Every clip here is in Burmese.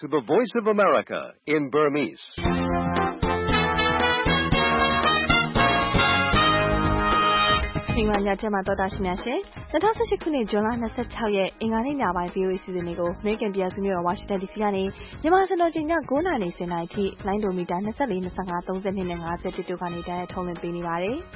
to the Voice of America in Burmese. ။မင်္ဂလာညချမ်းပါတော်တာရှင်များရှင်2018ခုနှစ်ဇွန်လ26ရက်အင်္ဂါနေ့ညပိုင်း VOA စီစဉ်တွေကို American ပြည်သူ့မြို့တော် Washington DC ကနေမြန်မာစံတော်ချိန်ည9:00နာရီ10:00နာရီထိလိုင်းဒိုမီတာ24 25 32နဲ့50တို့ကနေတိုက်ရိုက်ထုတ်လွှင့်ပေးနေပါတယ်။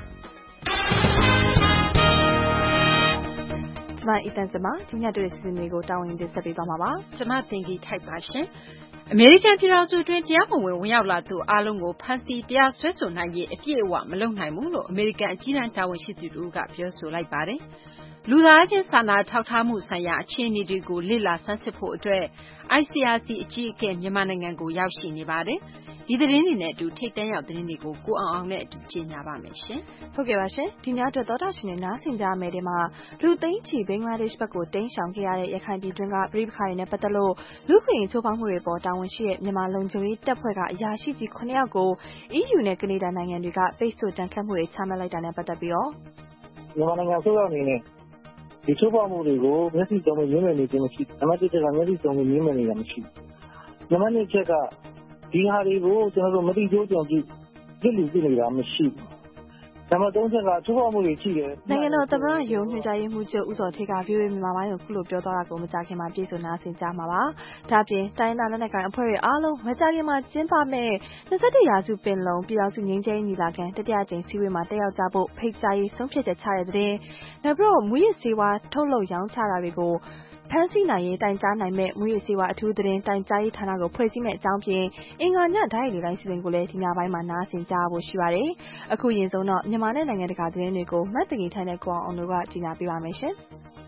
ကျွန်မအီတန်စမဒီညတွေ့စီစဉ်တွေကိုတာဝန်တင်ဆက်ပေးသွားမှာပါ။ကျွန်မသင်ကြီးထိုက်ပါရှင်။အမေရိကန်ပြည်ထောင်စုတွင်တရားမဝင်ဝင်ရောက်လာသူအားလုံးကိုဖမ်းဆီးတရားစွဲဆိုနိုင်ရေးအပြည့်အဝမလုပ်နိုင်ဘူးလို့အမေရိကန်အကြီးတန်းတာဝန်ရှိသူတို့ကပြောဆိုလိုက်ပါတယ်။လူသားချင်းစာနာထောက်ထားမှုဆိုင်ရာအခြေအနေတွေကိုလေ့လာဆန်းစစ်ဖို့အတွက် ICRC အကြီးအကဲမြန်မာနိုင်ငံကိုရောက်ရှိနေပါတယ်။ဒီသတင်းတွေနဲ့အတူထိတ်တန့်ရောက်သတင်းတွေကိုကိုအောင်အောင်နဲ့အတူကြီးညာပါမယ်ရှင်။ဟုတ်ကဲ့ပါရှင်။ဒီညအတွက်သောတာရှင်တွေနားဆင်ကြမယ်တဲ့မှာလူသိန်းချီဘင်္ဂလားဒေ့ရှ်ဘက်ကိုတိမ်းရှောင်ခဲ့ရတဲ့ရခိုင်ပြည်တွင်းကပြည်ပခါတွေနဲ့ပတ်သက်လို့လူခွင့်ရေးချိုးဖောက်မှုတွေပေါ်တာဝန်ရှိတဲ့မြန်မာလုံခြုံရေးတပ်ဖွဲ့ကအရာရှိကြီး9ယောက်ကို EU နဲ့ကနေဒါနိုင်ငံတွေကပိတ်ဆို့တန်ခတ်မှုတွေချမှတ်လိုက်တာနဲ့ပတ်သက်ပြီးတော့မြန်မာနိုင်ငံဆိုရောက်နေတဲ့ဒီချိုးဖောက်မှုတွေကိုမျက်စိစုံနဲ့မြင်မြင်နေခြင်းမရှိဘူး။နံပါတ်1ချက်ကမျက်စိစုံနဲ့မြင်မြင်နေတာမရှိဘူး။နံပါတ်2ချက်ကဒီဟာတွေကိုကျွန်တော်တို့မတိကျကြုံကြည့်ပြည့်လူပြည့်နေတာမရှိဘူး။နံပါတ်3ချက်ကချိုးဖောက်မှုတွေရှိတယ်။နိုင်ငံတော်သမ္မတရုံးညွှန်ကြားရေးမှူးချုပ်ဦးစောထေးက VOA မြန်မာပိုင်းကိုခုလိုပြောသွားတာကိုမကြာခင်မှာပြည်စုံနာဆင်ကြမှာပါ။ဒါပြင်တိုင်းဒေသလက်နက်ကိုင်အဖွဲ့တွေအားလုံးမကြာခင်မှာကျင်းပမဲ့21ရာစုပင်လုံပြည်ထောင်စုငြိမ်းချမ်းရေးညီလာခံတတိယကြိမ်စည်းဝေးမှာတက်ရောက်ကြဖို့ဖိတ်ကြားရေးဆုံးဖြတ်ချက်ချတဲ့တဲ့နောက်ပြီးတော့မူရစ်စေဝါထုတ်လုပ်ရောင်းချတာတွေကိုဖမ်းဆီးနိုင်ရေးတိုင်ကြားနိုင်မဲ့မူရစ်စေဝါအထူးသတင်းတိုင်ကြားရေးဌာနကိုဖွဲ့စည်းမဲ့အကြောင်းဖြင့်အင်္ဂါညဓာတ်ရိုက်လေတိုင်းစီစဉ်ကိုလည်းဒီညပိုင်းမှာနားဆင်ကြဖို့ရှိပါတယ်။အခုရင်ဆုံးတော့မြန်မာနဲ့နိုင်ငံတကာသတင်းတွေကိုမတ်တကြီးထိုင်တဲ့ကိုအောင်တို့ကကြီးညာပေးပါမယ်ရှင်။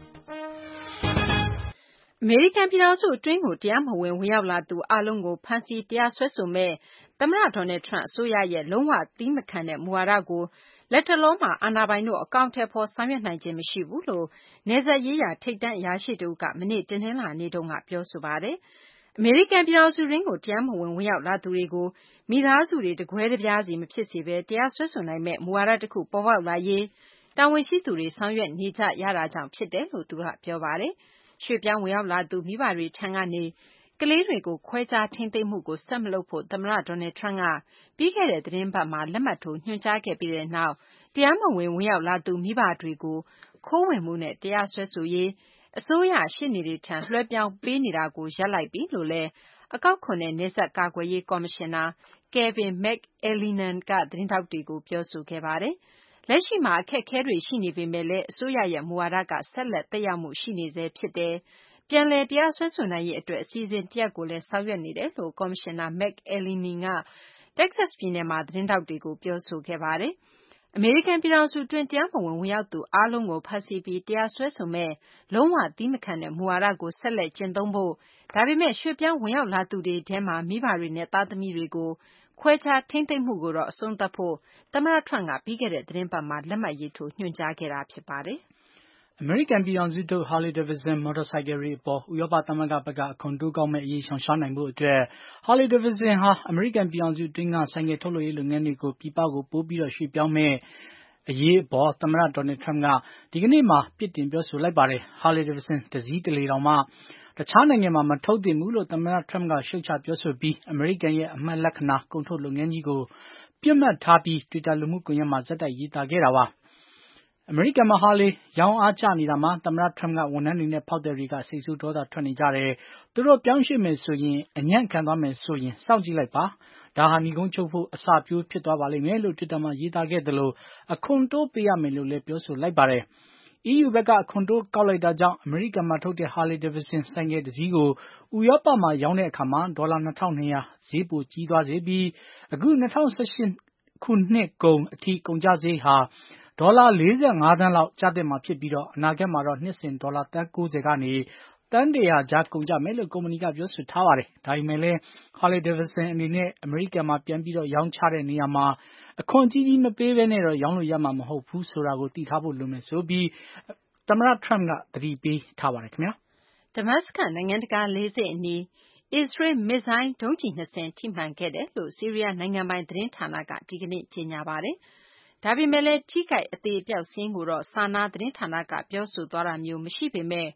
အမေရိကန်ပြည်ထောင်စုအတွင်းကိုတရားမဝင်ဝင်ရောက်လာသူအလုံးကိုဖမ်းဆီးတရားစွဲဆိုမဲ့သမ္မတဒေါ်နယ်ထရန့်အစိုးရရဲ့လုံးဝသီးမခံတဲ့မူဝါဒကိုလက်တလုံးမှာအာဏာပိုင်တို့အကောင့်ထဲပေါ်ဆောင်ရွက်နိုင်ခြင်းမရှိဘူးလို့နယ်စပ်ရေးရာထိပ်တန်းအရာရှိတို့ကမနေ့တင်နှင်းလာနေ့တုန်းကပြောဆိုပါတယ်။အမေရိကန်ပြည်ထောင်စုရင်းကိုတရားမဝင်ဝင်ရောက်လာသူတွေကိုမိသားစုတွေတကွဲတပြားစီမဖြစ်စေဘဲတရားစွဲဆိုနိုင်မဲ့မူဝါဒတစ်ခုပေါ်ပေါက်လာရေးတာဝန်ရှိသူတွေဆောင်ရွက်နေကြရတာကြောင့်ဖြစ်တယ်လို့သူကပြောပါတယ်။ရွှေ့ပြောင်းဝင်ရောက်လာသူမိဘတွေထံကနေကလေးတွေကိုခွဲခြားထိန်းသိမ်းမှုကိုဆက်မလုပ်ဖို့သမ္မတဒေါ်နယ်ထရန့်ကပြီးခဲ့တဲ့သတင်းပတ်မှာလက်မှတ်ထိုးညွှန်ကြားခဲ့ပြီးတဲ့နောက်တရားမဝင်ဝင်ရောက်လာသူမိဘတွေကိုခိုးဝင်မှုနဲ့တရားစွဲဆိုရေးအစိုးရရှေ့နေတွေထံလွှဲပြောင်းပေးနေတာကိုရပ်လိုက်ပြီလို့လည်းအကောက်ခွန်နဲ့နယ်စပ်ကာကွယ်ရေးကော်မရှင်နာ Kevin McAleenan ကသတင်းထောက်တွေကိုပြောဆိုခဲ့ပါတယ်။လက်ရှိမှာအခက်အခဲတွေရှိနေပေမဲ့လည်းအစိုးရရဲ့မူဝါဒကဆက်လက်သက်ရောက်မှုရှိနေဆဲဖြစ်တယ်။ပြန်လည်တရားစွဲဆိုနိုင်ရေးအတွက်အစီအစဉ်တရပ်ကိုလည်းဆောင်ရွက်နေတယ်လို့ကော်မရှင်နာ McAleenan က Texas ပြည်နယ်မှာသတင်းထောက်တွေကိုပြောဆိုခဲ့ပါတယ်။အမေရိကန်ပြည်ထောင်စုတွင်းတရားမဝင်ဝင်ရောက်သူအားလုံးကိုဖမ်းဆီးပြီးတရားစွဲဆိုမဲ့လုံးဝသီးမခံတဲ့မူဝါဒကိုဆက်လက်ကျင့်သုံးဖို့ဒါပေမဲ့ရွှေ့ပြောင်းဝင်ရောက်လာသူတွေထဲမှာမိဘတွေနဲ့သားသမီးတွေကိုခွဲခြားထိန်းသိမ်းမှုကိုတော့အဆုံးသတ်ဖို့သမ္မတထရန့်ကပြီးခဲ့တဲ့သတင်းပတ်မှာလက်မှတ်ရေးထိုးညွှန်ကြားခဲ့တာဖြစ်ပါတယ်။အမေရိကန်ပြည်ထောင်စုထုတ် Harley Davidson မော်တော်ဆိုင်ကယ်တွေအပေါ်ဥရောပသမဂ္ဂဘက်ကအခွန်တိုးကောက်မဲ့အရေးရှောင်ရှားနိုင်ဖို့အတွက် Harley Davidson ဟာအမေရိကန်ပြည်ထောင်စုတွင်းကဆိုင်ကယ်ထုတ်လုပ်ရေးလုပ်ငန်းတွေကိုပြည်ပကိုပို့ပြီးရွှေ့ပြောင်းမဲ့အရေးအပေါ်သမ္မတဒေါ်နယ်ထရန့်ကဒီကနေ့မှာပြစ်တင်ပြောဆိုလိုက်ပါတယ်။ Harley Davidson တစည်းတလေတောင်မှတခြားနိုင်ငံမှာမထုတ်သင့်ဘူးလို့သမ္မတထရန့်ကရှုတ်ချပြောဆိုပြီးအမေရိကန်ရဲ့အမှတ်လက္ခဏာကုန်ထုတ်လုပ်ငန်းကြီးကိုပြစ်မှတ်ထားပြီး Twitter လူမှုကွန်ရက်မှာဆက်တိုက်ရေးသားခဲ့တာပါ။အမေရိကန်မှာဟာလေရောင်းအားကျနေတာမှာသမ္မတထရန့်ကဝန်ထမ်းတွေနဲ့ဖောက်သည်တွေကစိတ်ဆိုးဒေါသထွက်နေကြတယ်။သူတို့ပြောင်းရွှေ့မယ်ဆိုရင်အညံ့ခံသွားမယ်ဆိုရင်စောင့်ကြည့်လိုက်ပါ။ဒါဟာဏီကုန်းချုပ်ဖို့အစပျိုးဖြစ်သွားပါလိမ့်မယ်လို့တွစ်တာမှာရေးသားခဲ့သလိုအခွန်တိုးပေးရမယ်လို့လည်းပြောဆိုလိုက်ပါတယ်။ EU ဘက်ကအခွန်တိုးကောက်လိုက်တာကြောင့်အမေရိကန်မှာထုတ်တဲ့ Harley Davidson ဆိုင်ကယ်တစီးကိုဥရောပမှာရောင်းတဲ့အခါမှာဒေါ်လာ2200ဈေးပိုကြီးသွားစေပြီးအခု2018ခုနှစ်ကုန်အထိကုန်ကျစရိတ်ဟာဒေါ်လာ45သန်းလောက်ကျသင့်မှာဖြစ်ပြီးအနာဂတ်မှာတော့နှစ်စဉ်ဒေါ်လာသန်း90ကနေသန်း100ကြားကုန်ကြမယ်လို့ကုမ္ပဏီကပြောဆိုထားပါတယ်။ဒါပေမဲ့လည်း Harley Davidson အနေနဲ့အမေရိကန်မှာပြန်ပြီးရောင်းချတဲ့နေရာမှာအခွန်ကြီးမပေးဘဲနဲ့တော့ရောင်းလို့ရမှာမဟုတ်ဘူးဆိုတာကိုသိထားဖို့လိုမယ်ဆိုပြီးသမ္မတထရန့်ကသတိပေးထားပါတယ်ခင်ဗျာ။ဒမတ်စကတ်နိုင်ငံတကာလေဆိပ်အနီးအစ္စရေးမစ်ဇိုင်းဒုံးကျည်2စင်းထိမှန်ခဲ့တယ်လို့ဆီးရီးယားနိုင်ငံပိုင်သတင်းဌာနကဒီကနေ့ကြေညာပါတယ်။ဒါပေမဲ့လည်းထိခိုက်အသေအပျောက်စာရင်းကိုတော့စာနာသတင်းဌာနကပြောဆိုသွားတာမျိုးမရှိပေမဲ့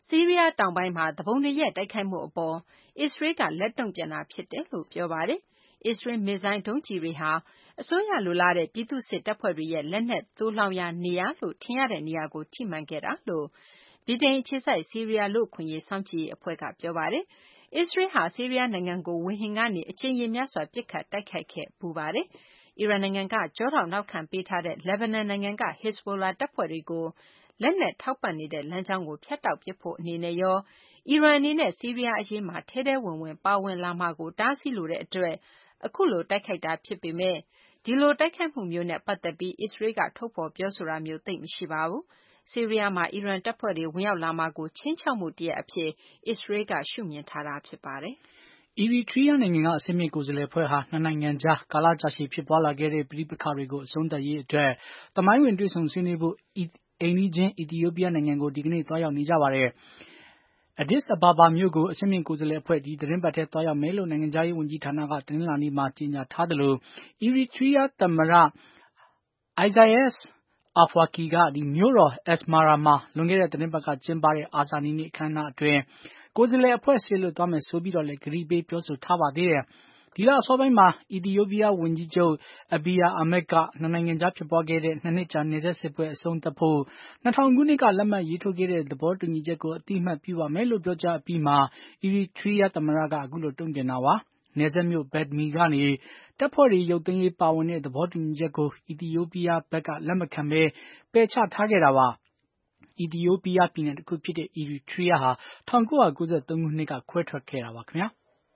ဆီးရီးယားတောင်ပိုင်းမှာသူပုန်တွေရဲ့တိုက်ခိုက်မှုအပေါ်အစ္စရေးကလက်တုံ့ပြန်တာဖြစ်တယ်လို့ပြောပါတယ်။အစ္စရေးမစ်ဇိုင်းဒုံးကျည်တွေဟာအစိုးရလိုလားတဲ့ပြည်သူ့စစ်တပ်ဖွဲ့တွေရဲ့လက်နက်သိုလှောင်ရာနေရာလို့ထင်ရတဲ့နေရာကိုထိမှန်ခဲ့တာလို့ဗြိတိန်အခြေစိုက်ဆီးရီးယားလူ့အခွင့်အရေးစောင့်ကြည့်ရေးအဖွဲ့ကပြောပါတယ်။အစ္စရေးဟာဆီးရီးယားနိုင်ငံကိုဝေဟင်ကနေအကြိမ်ရေများစွာပစ်ခတ်တိုက်ခိုက်ခဲ့ပူပါတယ်။အီရန်နိုင်ငံကကြောထောက်နောက်ခံပေးထားတဲ့လက်ဘနွန်နိုင်ငံက Hezbollah တပ်ဖွဲ့တွေကိုလက်နက်ထောက်ပံ့နေတဲ့လမ်းကြောင်းကိုဖြတ်တောက်ပစ်ဖို့အနေနဲ့ရောအီရန်အနေနဲ့ဆီးရီးယားအရေးမှာထဲထဲဝင်ဝင်ပါဝင်လာမှာကိုတားဆီးလိုတဲ့အတွက်အခုလိုတိုက်ခိုက်တာဖြစ်ပေမဲ့ဒီလိုတိုက်ခိုက်မှုမျိုးနဲ့ပတ်သက်ပြီးအစ္စရေးကထုတ်ဖော်ပြောဆိုတာမျိုးသိပ်မရှိပါဘူး။ဆီးရီးယားမှာအီရန်တပ်ဖွဲ့တွေဝင်ရောက်လာမှာကိုခြိမ်းခြောက်မှုတရပ်အဖြစ်အစ္စရေးကရှုမြင်ထားတာဖြစ်ပါတယ်။အီရီထရီးယားနိုင်ငံကအဆင့်မြင့်ကိုယ်စားလှယ်အဖွဲ့ဟာနှစ်နိုင်ငံကြားကာလကြာရှည်ဖြစ်ပွားလာခဲ့တဲ့ပဋိပက္ခတွေကိုအဆုံးသတ်ရေးအတွက်သမိုင်းဝင်တွေ့ဆုံဆွေးနွေးဖို့အိမ်နီးချင်းအီသီယိုးပီးယားနိုင်ငံကိုဒီကနေ့သွားရောက်နေကြပါတယ်။ Addis Ababa မြို့ကိုအဆင့်မြင့်ကိုယ်စားလှယ်အဖွဲ့ဒီသီတင်းပတ်ထဲသွားရောက်မယ်လို့နိုင်ငံခြားရေးဝန်ကြီးဌာနကတနင်္လာနေ့မှာကြေညာထားသလိုအီရီထရီးယားသမ္မတ Isaias Afwerki ကမြို့တော် Asmara မှာလွန်ခဲ့တဲ့သီတင်းပတ်ကကျင်းပတဲ့အာဇာနည်နေ့အခမ်းအနားအတွင်းကိုယ်စားလှယ်အဖွဲ့စေလွှတ်သွားမယ်ဆိုပြီးတော့လည်းကတိပေးပြောဆိုထားပါသေးတယ်။ဒီလအစောပိုင်းမှာအီသီယိုးပီးယားဝန်ကြီးချုပ် Abiy Ahmed ကနှစ်နိုင်ငံကြားဖြစ်ပွားခဲ့တဲ့2 နှစ်ကြာနယ်စပ်စစ်ပွဲအဆုံးသတ်ဖို့2000 ခုနှစ်ကလက်မှတ်ရေးထိုးခဲ့တဲ့သဘောတူညီချက်ကိုအတိအမှတ်ပြုပါမယ်လို့ပြောကြားအပြီးမှာအီရီထရီးယားသမ္မတကအခုလိုတုံ့ပြန်တာပါ။နယ်စပ်မြို့ Badme ကနေတပ်ဖွဲ့တွေရုပ်သိမ်းရေးပါဝင်တဲ့သဘောတူညီချက်ကိုအီသီယိုးပီးယားဘက်ကလက်မခံဘဲပယ်ချထားခဲ့တာပါ။အီသီယိုးပီးယားပြည်နယ်တခုဖြစ်တဲ့အီရီထရီးယားဟာ1993 ခုနှစ်ကခွဲထွက်ခဲ့တာပါခင်ဗျာ။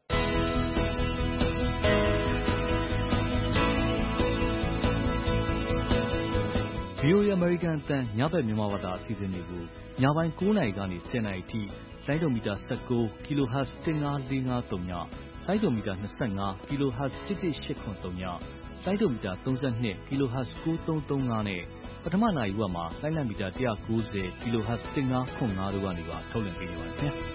VOA အမေရိကန်အသံညဘက်မြန်မာဘာသာအစီအစဉ်တွေကိုညပိုင်း9 နာရီကနေ10 နာရီအထိလိုင်းဒိုမီတာ19 kHz 15453ညလိုင်းဒိုမီတာ25 kHz 11883ညလိုင်းဒိုမီတာ32 kHz 9335နဲ့ပထမနာရီဝက်မှာလိုင်းလံမီတာ190 kHz 1505တို့ကနေပါထုတ်လွှင့်ပေးနေပါတယ်ခင်ဗျာ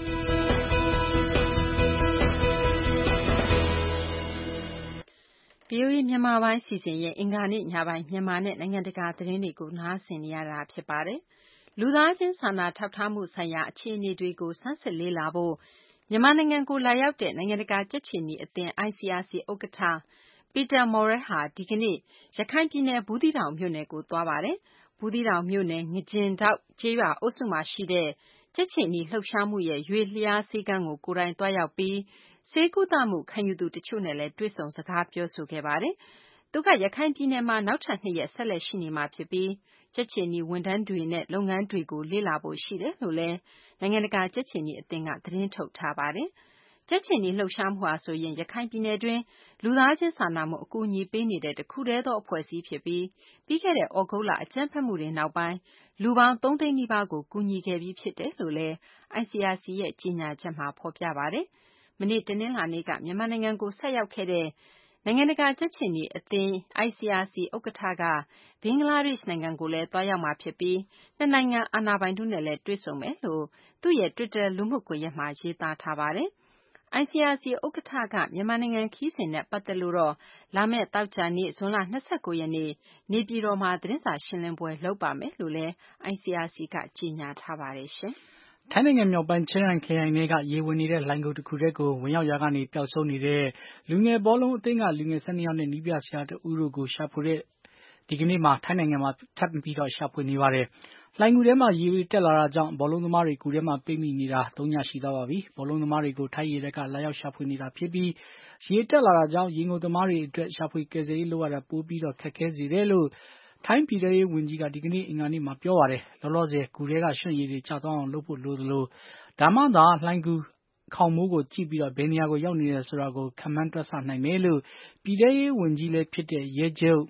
VOA မြန်မာပိုင်းစီစဉ်ရဲ့အင်္ဂါနေ့ညပိုင်းမြန်မာနဲ့နိုင်ငံတကာသတင်းတွေကိုနားဆင်နေရတာဖြစ်ပါတယ်။လူသားချင်းစာနာထောက်ထားမှုဆိုင်ရာအခြေအနေတွေကိုဆန်းစစ်လေ့လာဖို့မြန်မာနိုင်ငံကိုလာရောက်တဲ့နိုင်ငံတကာကြက်ခြေနီအသင်း ICRC ဥက္ကဋ္ဌ Peter Maurer ဟာဒီကနေ့ရခိုင်ပြည်နယ်ဘူးသီးတောင်မြို့နယ်ကိုသွားပါတယ်။ဘူးသီးတောင်မြို့နယ်ငကျင်တောက်ကျေးရွာအုပ်စုမှာရှိတဲ့ကြက်ခြေနီလှုပ်ရှားမှုရဲ့ရွေလျားဆေးခန်းကိုကိုယ်တိုင်သွားရောက်ပြီးဆေးကုသမှုခံယူသူတချို့နဲ့လည်းတွေ့ဆုံစကားပြောဆိုခဲ့ပါတယ်။သူကရခိုင်ပြည်နယ်မှာနောက်ထပ်2 ရက်ဆက်လက်ရှိနေမှာဖြစ်ပြီးကြက်ခြေနီဝန်ထမ်းတွေနဲ့လုပ်ငန်းတွေကိုလေ့လာဖို့ရှိတယ်လို့လည်းနိုင်ငံတကာကြက်ခြေနီအသင်းကသတင်းထုတ်ထားပါတယ်။ကြက်ခြေနီလှုပ်ရှားမှုဟာဆိုရင်ရခိုင်ပြည်နယ်တွင်းလူသားချင်းစာနာမှုအကူအညီပေးနေတဲ့တခုတည်းသောအဖွဲ့အစည်းဖြစ်ပြီးပြီးခဲ့တဲ့ဩဂုတ်လအကြမ်းဖက်မှုတွေနောက်ပိုင်းလူပေါင်း3 သိန်းနီးပါးကိုကူညီခဲ့ပြီးဖြစ်တယ်လို့လည်း ICRC ရဲ့ကြေညာချက်မှာဖော်ပြပါတယ်။မနေ့တနင်္လာနေ့ကမြန်မာနိုင်ငံကိုဆက်ရောက်ခဲ့တဲ့နိုင်ငံတကာကြက်ခြေနီအသင်း ICRC ဥက္ကဋ္ဌကဘင်္ဂလားဒေ့ရှ်နိုင်ငံကိုလည်းသွားရောက်မှာဖြစ်ပြီးနှစ်နိုင်ငံအာဏာပိုင်တို့နဲ့လည်းတွေ့ဆုံမယ်လို့သူ့ရဲ့ Twitter လူမှုကွန်ရက်မှာရေးသားထားပါတယ်။ ICRC ဥက္ကဋ္ဌကမြန်မာနိုင်ငံခရီးစဉ်နဲ့ပတ်သက်လို့တော့လာမယ့်သောကြာနေ့ဇွန်လ29 ရက်နေ့နေပြည်တော်မှာသတင်းစာရှင်းလင်းပွဲလုပ်ပါမယ်လို့လည်း ICRC ကကြေညာထားပါတယ်ရှင်။ထိုင်းနိုင်ငံမြောက်ပိုင်းချင်းရိုင်ခရိုင်ထဲကရေဝင်နေတဲ့လှိုဏ်ဂူတစ်ခုထဲကိုဝင်ရောက်ရာကနေပျောက်ဆုံးနေတဲ့လူငယ်ဘောလုံးအသင်းကလူငယ်12 ယောက်နဲ့နည်းပြဆရာတဦးတို့ကိုရှာဖွေတဲ့ဒီကနေ့မှာထိုင်းနိုင်ငံမှာထပ်ပြီးတော့ရှာဖွေနေပါတယ်။လှိုဏ်ဂူထဲမှာရေတွေတက်လာတာကြောင့်ဘောလုံးသမားတွေဂူထဲမှာပိတ်မိနေတာ3 ညရှိသွားပါပြီ။ဘောလုံးသမားတွေကိုထိုင်းရေတပ်ကလာရောက်ရှာဖွေနေတာဖြစ်ပြီးရေတက်လာတာကြောင့်ရေငုပ်သမားတွေအတွက်ရှာဖွေကယ်ဆယ်ရေးလုပ်ရတာပိုပြီးတော့ခက်ခဲစေတယ်လို့ထိုင်းပြည်ထဲရေးဝန်ကြီးကဒီကနေ့အင်္ဂါနေ့မှာပြောပါတယ်။လောလောဆယ်ဂူထဲကရွှံ့ရည်တွေကျသွားအောင်လုပ်ဖို့လိုသလိုဒါမှသာလှိုဏ်ဂူခေါင်မိုးကိုကြည့်ပြီးတော့ဘယ်နေရာကိုရောက်နေတယ်ဆိုတာကိုခန့်မှန်းတွက်ဆနိုင်မယ်လို့ပြည်ထဲရေးဝန်ကြီးလည်းဖြစ်တဲ့ရဲချုပ်